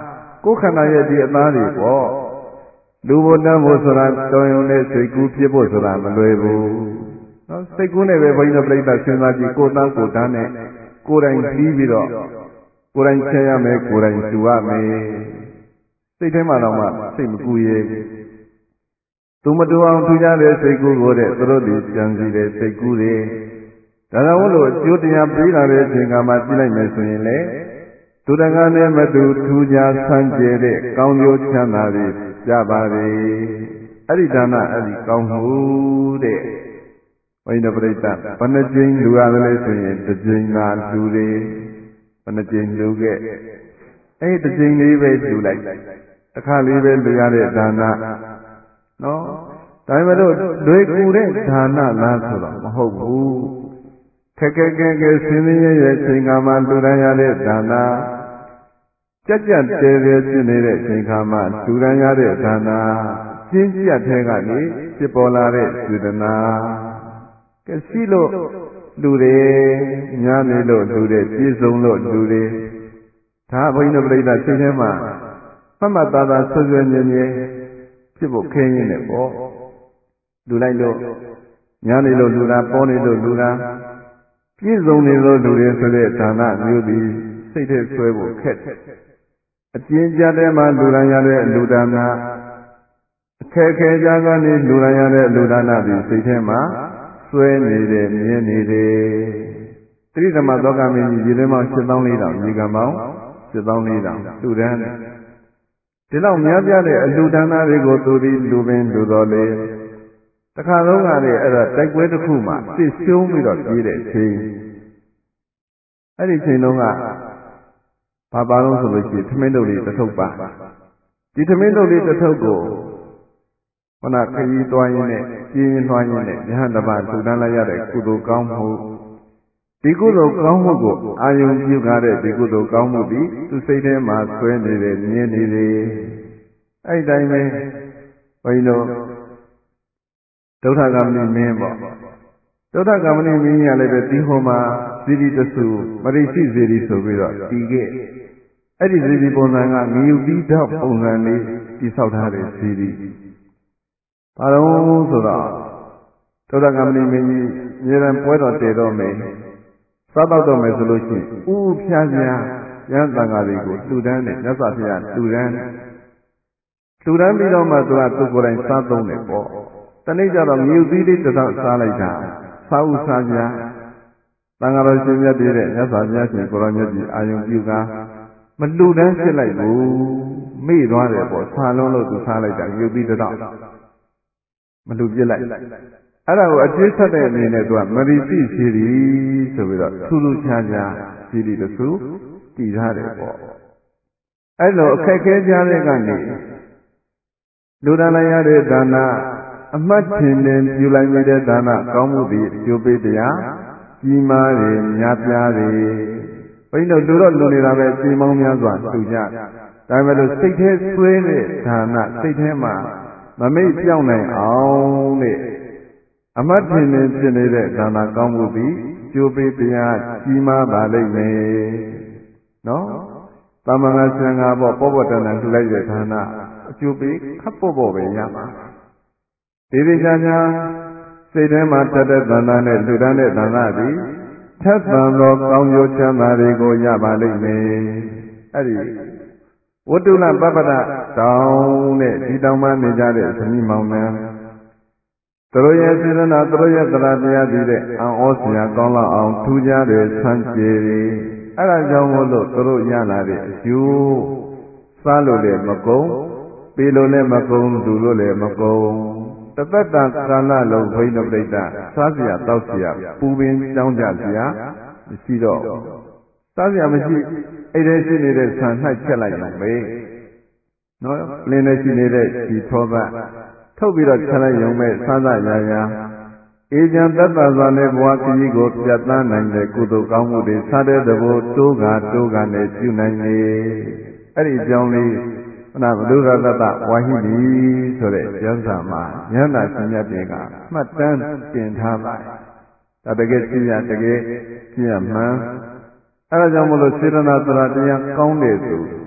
ကိုယ်ခန္ဓာရဲ့ဒီအသားတွေပေါ့လူဘုံတန်းဖို့ဆိုတာတော်ရုံနဲ့စိတ်ကူးဖြစ်ဖို့ဆိုတာမလွယ်ဘူးနော်စိတ်ကူးနဲ့ပဲဘုန်းကြီးတို့ပြိဿစဉ်းစားကြည့်ကိုယ်သားကိုယ်တန်းနဲ့ကိုယ်တိုင်ပြီးပြီးတော့ကိုယ်တိုင်ဆဲရမယ်ကိုယ်တိုင်တူရမယ်စိတ်ထဲမှာတော့မှစိတ်မကူရဲသူမတူအောင်ထူကြတဲ့စိတ်ကူးကိုတဲ့သူတို့ဒီကြံစီတဲ့စိတ်ကူးတွေဒါကြောင့်လို့အကျိုးတရားပေးလာတဲ့အချိန်ကမှကြည့်လိုက်မယ်ဆိုရင်လေသူတကားနဲ့မတူထူကြဆန်းကျဲတဲ့ကောင်းကျိုးချမ်းသာတွေကြပါလေအဲ့ဒီဒါနအဲ့ဒီကောင်းမှုတဲ့ဘုန်းကြီးတို့ပြိဿဘယ်နှကြိမ်လူရတယ်လဲဆိုရင်တစ်ကြိမ်သာလူတွေဘယ်နှကြိမ်လူခဲ့အဲ့ဒီတစ်ကြိမ်လေးပဲလူလိုက်တစ်ခါလေးပဲလူရတဲ့ဒါနနော်ဒါပေမဲ့လို့လွယ်ကူတဲ့ဒါနလားဆိုတော့မဟုတ်ဘူးခက်ခဲခဲခဲဆင်းရဲရဲချိန်ခါမှာလူတိုင်းရတဲ့ဒါနကြက်ကြက်တဲတဲဖြစ်နေတဲ့အချိန်ခါမှာလူတိုင်းရတဲ့ဒါနကျင်းကျက်ထဲကနေဖြစ်ပေါ်လာတဲ့စေတနာကဲရှိလို့လူတွေညာနေလို့လူတွေပြည့်စုံလို့လူတွေဒါဘုန်းကြီးတို့ပြိဿစိတ်ထဲမှာမှတ်မှတ်သားသားဆွဆွမြဲမြဲဖြစ်ဖို့ခဲရင်းနဲ့ပေါ့လူလိုက်လို့ညာနေလို့လူတာပေါ်နေလို့လူတာပြည့်စုံနေလို့လူတွေဆိုတဲ့ဒါနမျိုးသည်စိတ်ထဲဆွဲဖို့ခက်တယ်အကျဉ်းကြတဲ့မှာလူရန်ရတဲ့လူဒါနအခက်ခဲကြကနေလူရန်ရတဲ့လူဒါနသည်စိတ်ထဲမှာဆွဲနေတယ်မြင်နေတယ်တိရိသမသောကမင်းကြီးရေထဲမှာရှစ်သောင်းလေးတောင်ရေကံပေါင်းရှစ်သောင်းလေးတောင်လူဒန်းဒီလောက်များပြတဲ့အလူဒါနတွေကိုသူသည်လူပင်လူတော်လေတခါလုံးကလည်းအဲ့ဒါတိုက်ပွဲတစ်ခုမှစစ်ရှုံးပြီးတော့ပြေးတဲ့အချိန်အဲ့ဒီချိန်တုန်းကဘာပါလို့ဆိုလို့ရှိရင်ထမင်းတုပ်လေးတစ်ထုပ်ပါဒီထမင်းတုပ်လေးတစ်ထုပ်ကိုခုနခရီးသွားရင်းနဲ့ပြင်းရင်သွားရင်းနဲ့ယဟန်တပထူတန်းလိုက်ရတဲ့ကုသိုလ်ကောင်းမှုဒီကုသိုလ်ကောင်းမှုကိုအာယုံပြုကားတဲ့ဒီကုသိုလ်ကောင်းမှုသည်သူစိတ်ထဲမှာဆွဲနေတယ်မြင်နေတယ်အဲ့ဒီတိုင်းပဲဘုန်းကြီးတို့ဒုဋ္ဌကမဏိမင်းပေါ့ဒုဋ္ဌကမဏိမင်းကြီးကလည်းပဲဒီဟောမှာဇီတိတဆူမရိရှိဇီတိဆိုပြီးတော့တည်ခဲ့အဲ့ဒီဇီတိပုံစံကငြူပြီးတော့ပုံစံလေးတိဆောက်ထားတဲ့ဇီတိဘာလို့ဆိုတော့ဒုဋ္ဌကမဏိမင်းကြီးအများရန်ပွဲတော်တည်တော့မယ်စားတော့တော့မယ်ဆိုလို့ရှိရင်ဥဖြားဖြားရန်တန်ဃာတွေကိုလှူဒန်းတယ်မြတ်စွာဘုရားလှူဒန်းလှူဒန်းပြီးတော့မှသူကသူကိုယ်တိုင်စားသုံးတယ်ပေါ့တနေ့ကျတော့မြူသီးလေးတစ်ထောင်စားလိုက်တာစားဥစားပြသံဃာတော်ရှင်မြတ်တဲ့မြတ်စွာဘုရားရှင်ကိုရောမြတ်ကြီးအာယုံပြုကားမလှူဒန်းဖြစ်လိုက်ဘူးမေ့သွားတယ်ပေါ့ဆာလုံးလို့သူစားလိုက်တာမြူသီးတစ်ထောင်မလှူပြစ်လိုက်အဲ့ဒါကိုအကျဉ်းဆက်တဲ့အနေနဲ့သူကမရိတိစီရီဆိုပြီးတော့ထူးထူးခြားခြားစီရီတဆူတည်ထားတယ်ပေါ့အဲ့လိုအခက်ခဲကြတဲ့ကနေလူဒါနရတဲ့ဒါနအမှတ်ထင်တယ်ပြုလိုက်မိတဲ့ဒါနကောင်းမှုသည်အကျိုးပေးတရားကြီးမားတယ်များပြားတယ်ဘုန်းကြီးတို့လူတော့လူနေတာပဲအချိန်မောင်းများစွာတူကြဒါပေမဲ့လို့စိတ်ထဲဆွဲတဲ့ဒါနစိတ်ထဲမှာမမိတ်ပြောင်းနိုင်အောင်တဲ့အမှတ်ထင်တယ်ဖြစ်နေတဲ့ဒါနကောင်းမှုသည်အကျိုးပေးတရားကြီးမားပါလိမ့်မယ်နော်တာမန်ကဆံဃာပေါ့ပောပောတန်တန်လှူလိုက်တဲ့ဒါနအကျိုးပေးခပ်ပေါ့ပေါ့ပဲရမှာဒီဒီချာချာစိတ်ထဲမှာတတ်တဲ့သဏ္ဍာန်နဲ့လူတန်းတဲ့သဏ္ဍာန်သည်ထက်သန်သောကောင်းကျိုးချမ်းသာတွေကိုရပါလိမ့်မယ်အဲ့ဒီဝတ္တုလပပ္ပဒတောင်းနဲ့ဒီတောင်မှနေကြတဲ့သမိမောင်နှံသူတို့ရဲ့စေတနာသူတို့ရဲ့တရားတရားသည်တဲ့အံ့ဩစရာကောင်းလောက်အောင်ထူးခြားတဲ့ဆန်းကျယ်တယ်အဲ့ဒါကြောင့်မို့လို့သူတို့ရလာတဲ့အကျိုးစားလို့လည်းမကုန်ပေးလို့လည်းမကုန်လူလို့လည်းမကုန်တသက်တာကာလလုံးဘိန်းပြိတ္တစားစရာတောက်စရာပူပင်ကြောင်းကြစရာမရှိတော့စားစရာမရှိအဲ့ဒီရှိနေတဲ့ဆန်၌ချက်လိုက်ရုံပဲနော်လင်းနေရှိနေတဲ့ဒီထောပတ်ထုတ်ပြီးတော့ချက်လိုက်ရုံပဲစားစရာရာအေးချမ်းသက်သာစွာနဲ့ဘဝခရီးကိုပြတ်သားနိုင်တဲ့ကုသိုလ်ကောင်းမှုတွေစားတဲ့တဘောတိုးကတိုးကနဲ့ပြုနိုင်လေအဲ့ဒီအကြောင်းလေးခဏဘဒုရတ္တဝါဟိတိဆိုတဲ့ကျမ်းစာမှာဉာဏ်သာရှင်မြတ်တွေကမှတ်တမ်းတင်ထားပါတယ်ဒါတကယ်သိရတကယ်သိရမှန်အဲဒါကြောင့်မလို့စေတနာသရတရားကောင်းတဲ့သူ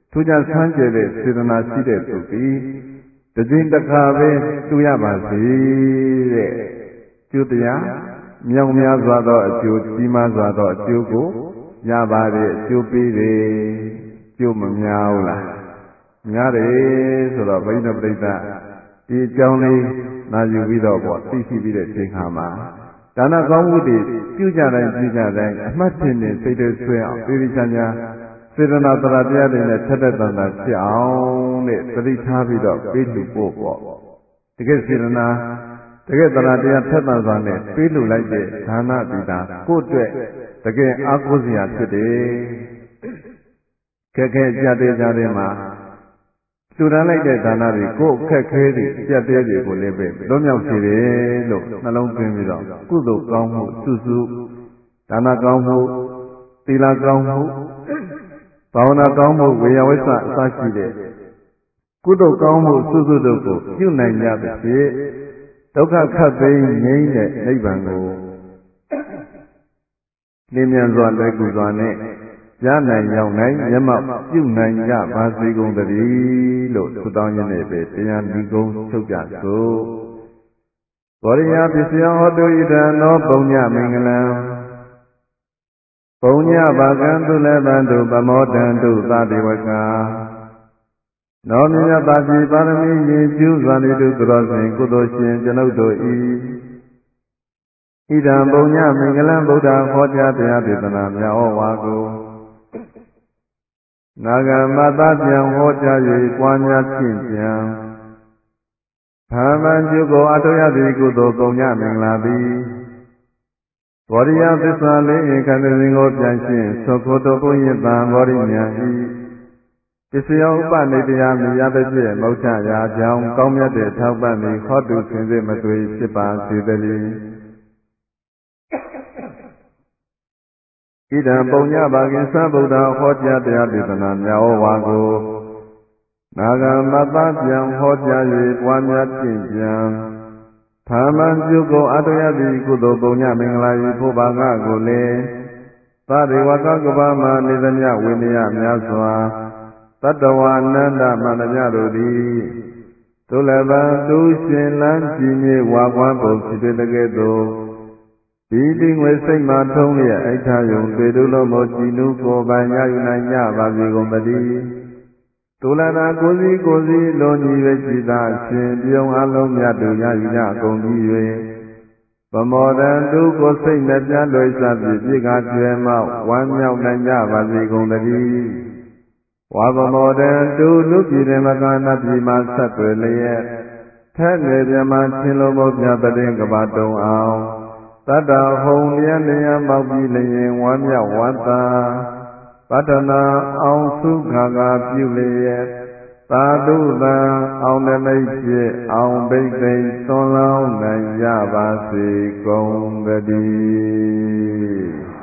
ထူးခြားဆန်းကျယ်တဲ့စေတနာရှိတဲ့သူသည်တစ်ကြိမ်တစ်ခါပဲတူရပါစေတဲ့ကျိုးတရားမြောက်များစွာသောအကျိုးကြီးမားစွာသောအကျိုးကိုရပါတယ်အကျိုးပေးတယ်ကျိုးမများဘူးလားများတယ်ဆိုတော့ဘိန်းတော်ပြိဿဒီအကြောင်းလေးနာယူပြီးတော့ပေါ့သိရှိပြီးတဲ့ချိန်ခါမှာဒါနကောင်းမှုတွေပြုကြတိုင်းပြုကြတိုင်းအမှတ်ထင်နေစိတ်တွေဆွဲအောင်ပြည်ချမ်းချမ်းစေတနာတရားတရားတွေနဲ့ထက်တဲ့တန်တာဖြစ်အောင်တဲ့သတိထားပြီးတော့ပေးလူဖို့ပေါ့တကယ်စေတနာတကယ်တရားတရားထက်သန်စွာနဲ့ပေးလူလိုက်တဲ့ဒါနတိတာကိုယ့်အတွက်တကယ်အားကိုးစရာဖြစ်တယ်ခက်ခဲကြတဲ့ကြတဲ့မှာလူတန်းလိုက်တဲ့ဒါနတွေကိုယ့်အခက်ခဲတွေကြက်တဲတွေကိုလည်းပဲလွတ်မြောက်စေတယ်လို့နှလုံးသွင်းပြီးတော့ကုသိုလ်ကောင်းမှုစုစုဒါနကောင်းမှုသီလကောင်းမှုဘာဝနာကောင်းမှုဝေယဝိသအစရှိတဲ့ကုသိုလ်ကောင်းမှုစုစုတို့ကိုပြုနိုင်ကြသဖြင့်ဒုက္ခခတ်သိမ်းငြိမ်းတဲ့နိဗ္ဗာန်ကိုလင်းမြန်စွာလွယ်ကူစွာနဲ့ရနိုင်ရောက်နိုင်မျက်မှောက်ပြုနိုင်ကြပါစေကုန်သတည်းလို့ဆုတောင်းရင်းနဲ့ပဲတရားဒီကုန်းချုပ်ကြသို့ဘောရိယပစ္စယဟောတုဣဒံသောပုံညမင်္ဂလံပုံညဘာကံသူလည်းဗန္တုပမောတံတုသတိဝကနောမြတ်ပါတိပါရမီရည်ကျူးစွာနေတုသရောစဉ်ကုသိုလ်ရှင်ကျွန်ုပ်တို့ဤဣဒံပုံညမင်္ဂလံဗုဒ္ဓဟောကြားတရားဒေသနာများဩဝါကိုနာဂမတပြန်ဟောကြား၍ပွားများဖြင့်ပြန်သာမန်ကျုပ်ကိုအထောက်ရသည့်ကုသိုလ်ပုံညမင်္ဂလာသည်ဘောရိယသစ္စာလေးအင်ခန္ဓာစဉ်ကိုပြန်ရှင်းသုခိုတောပုညတံဘောရိညာဤပစ္စယဥပနိတရားမြရတဲ့ဖြင့်မௌချရာကြောင်းကောင်းမြတ်တဲ့ထောက်ပံ့သည်ဟောတုဆင်စစ်မသွေဖြစ်ပါစေတည်းဣဒံပုံညဘာကိသဗုဒ္ဓဟောကြားတရားဒေသနာများဩဝါကိုနာဂမတပြန်ဟောကြား၍ပွားများဖြင့်ပြန်သာမန်ပြုကိုအထောက်ရသည့်ကုသိုလ်ပုံညမင်္ဂလာ၏ဖို့ဘာငါကိုလည်းသတိဝကကဘာမနေသမျှဝိနည်းများစွာတတ္တဝါနန္ဒမန္တမြတို့သည်ဒုလဘံတူရှင်လန်းကြည်မြေဝါကွမ်းပုံဖြစ်တဲ့ကဲ့သို့ဒီတိငွေစိတ်မှထုံးလျက်အိဋ္ဌယုံတွေ့တို့လုံးမို့ကြည်နူးကိုယ်ပိုင်ရယူနိုင်ကြပါစေကုန်သတည်းဒုလနာကိုစီကိုစီလွန်ကြီးပဲကြည်သာရှင်ပြုံးအလုံးမြတ်တို့ရယူကြကုန်ကြီး၍ဗမောတံသူကိုစိတ်နဲ့ပြန်လွှဲစပြီးပြည့်ကားကျွဲမောက်ဝမ်းမြောက်နိုင်ကြပါစေကုန်သတည်းဝါဗမောတံသူလူပြည်တယ်မကနာပြည်မှာဆက်သွယ်လျက်ထက်နေပြမချင်းလုံးမို့ပြတဲ့ကဘာတုံအောင်တတ္တဟုံလျက်လျက်မောက်ပြီးလျင်ဝမ်းမြောက်ဝမ်းသာပတ္တနာအောင်စုခါကပြုလျက်သာဓုတံအောင်တမိတ်ဖြစ်အောင်ဘိတ်သိမ့်သွန်လောင်းနိုင်ကြပါစေကုန်သတည်း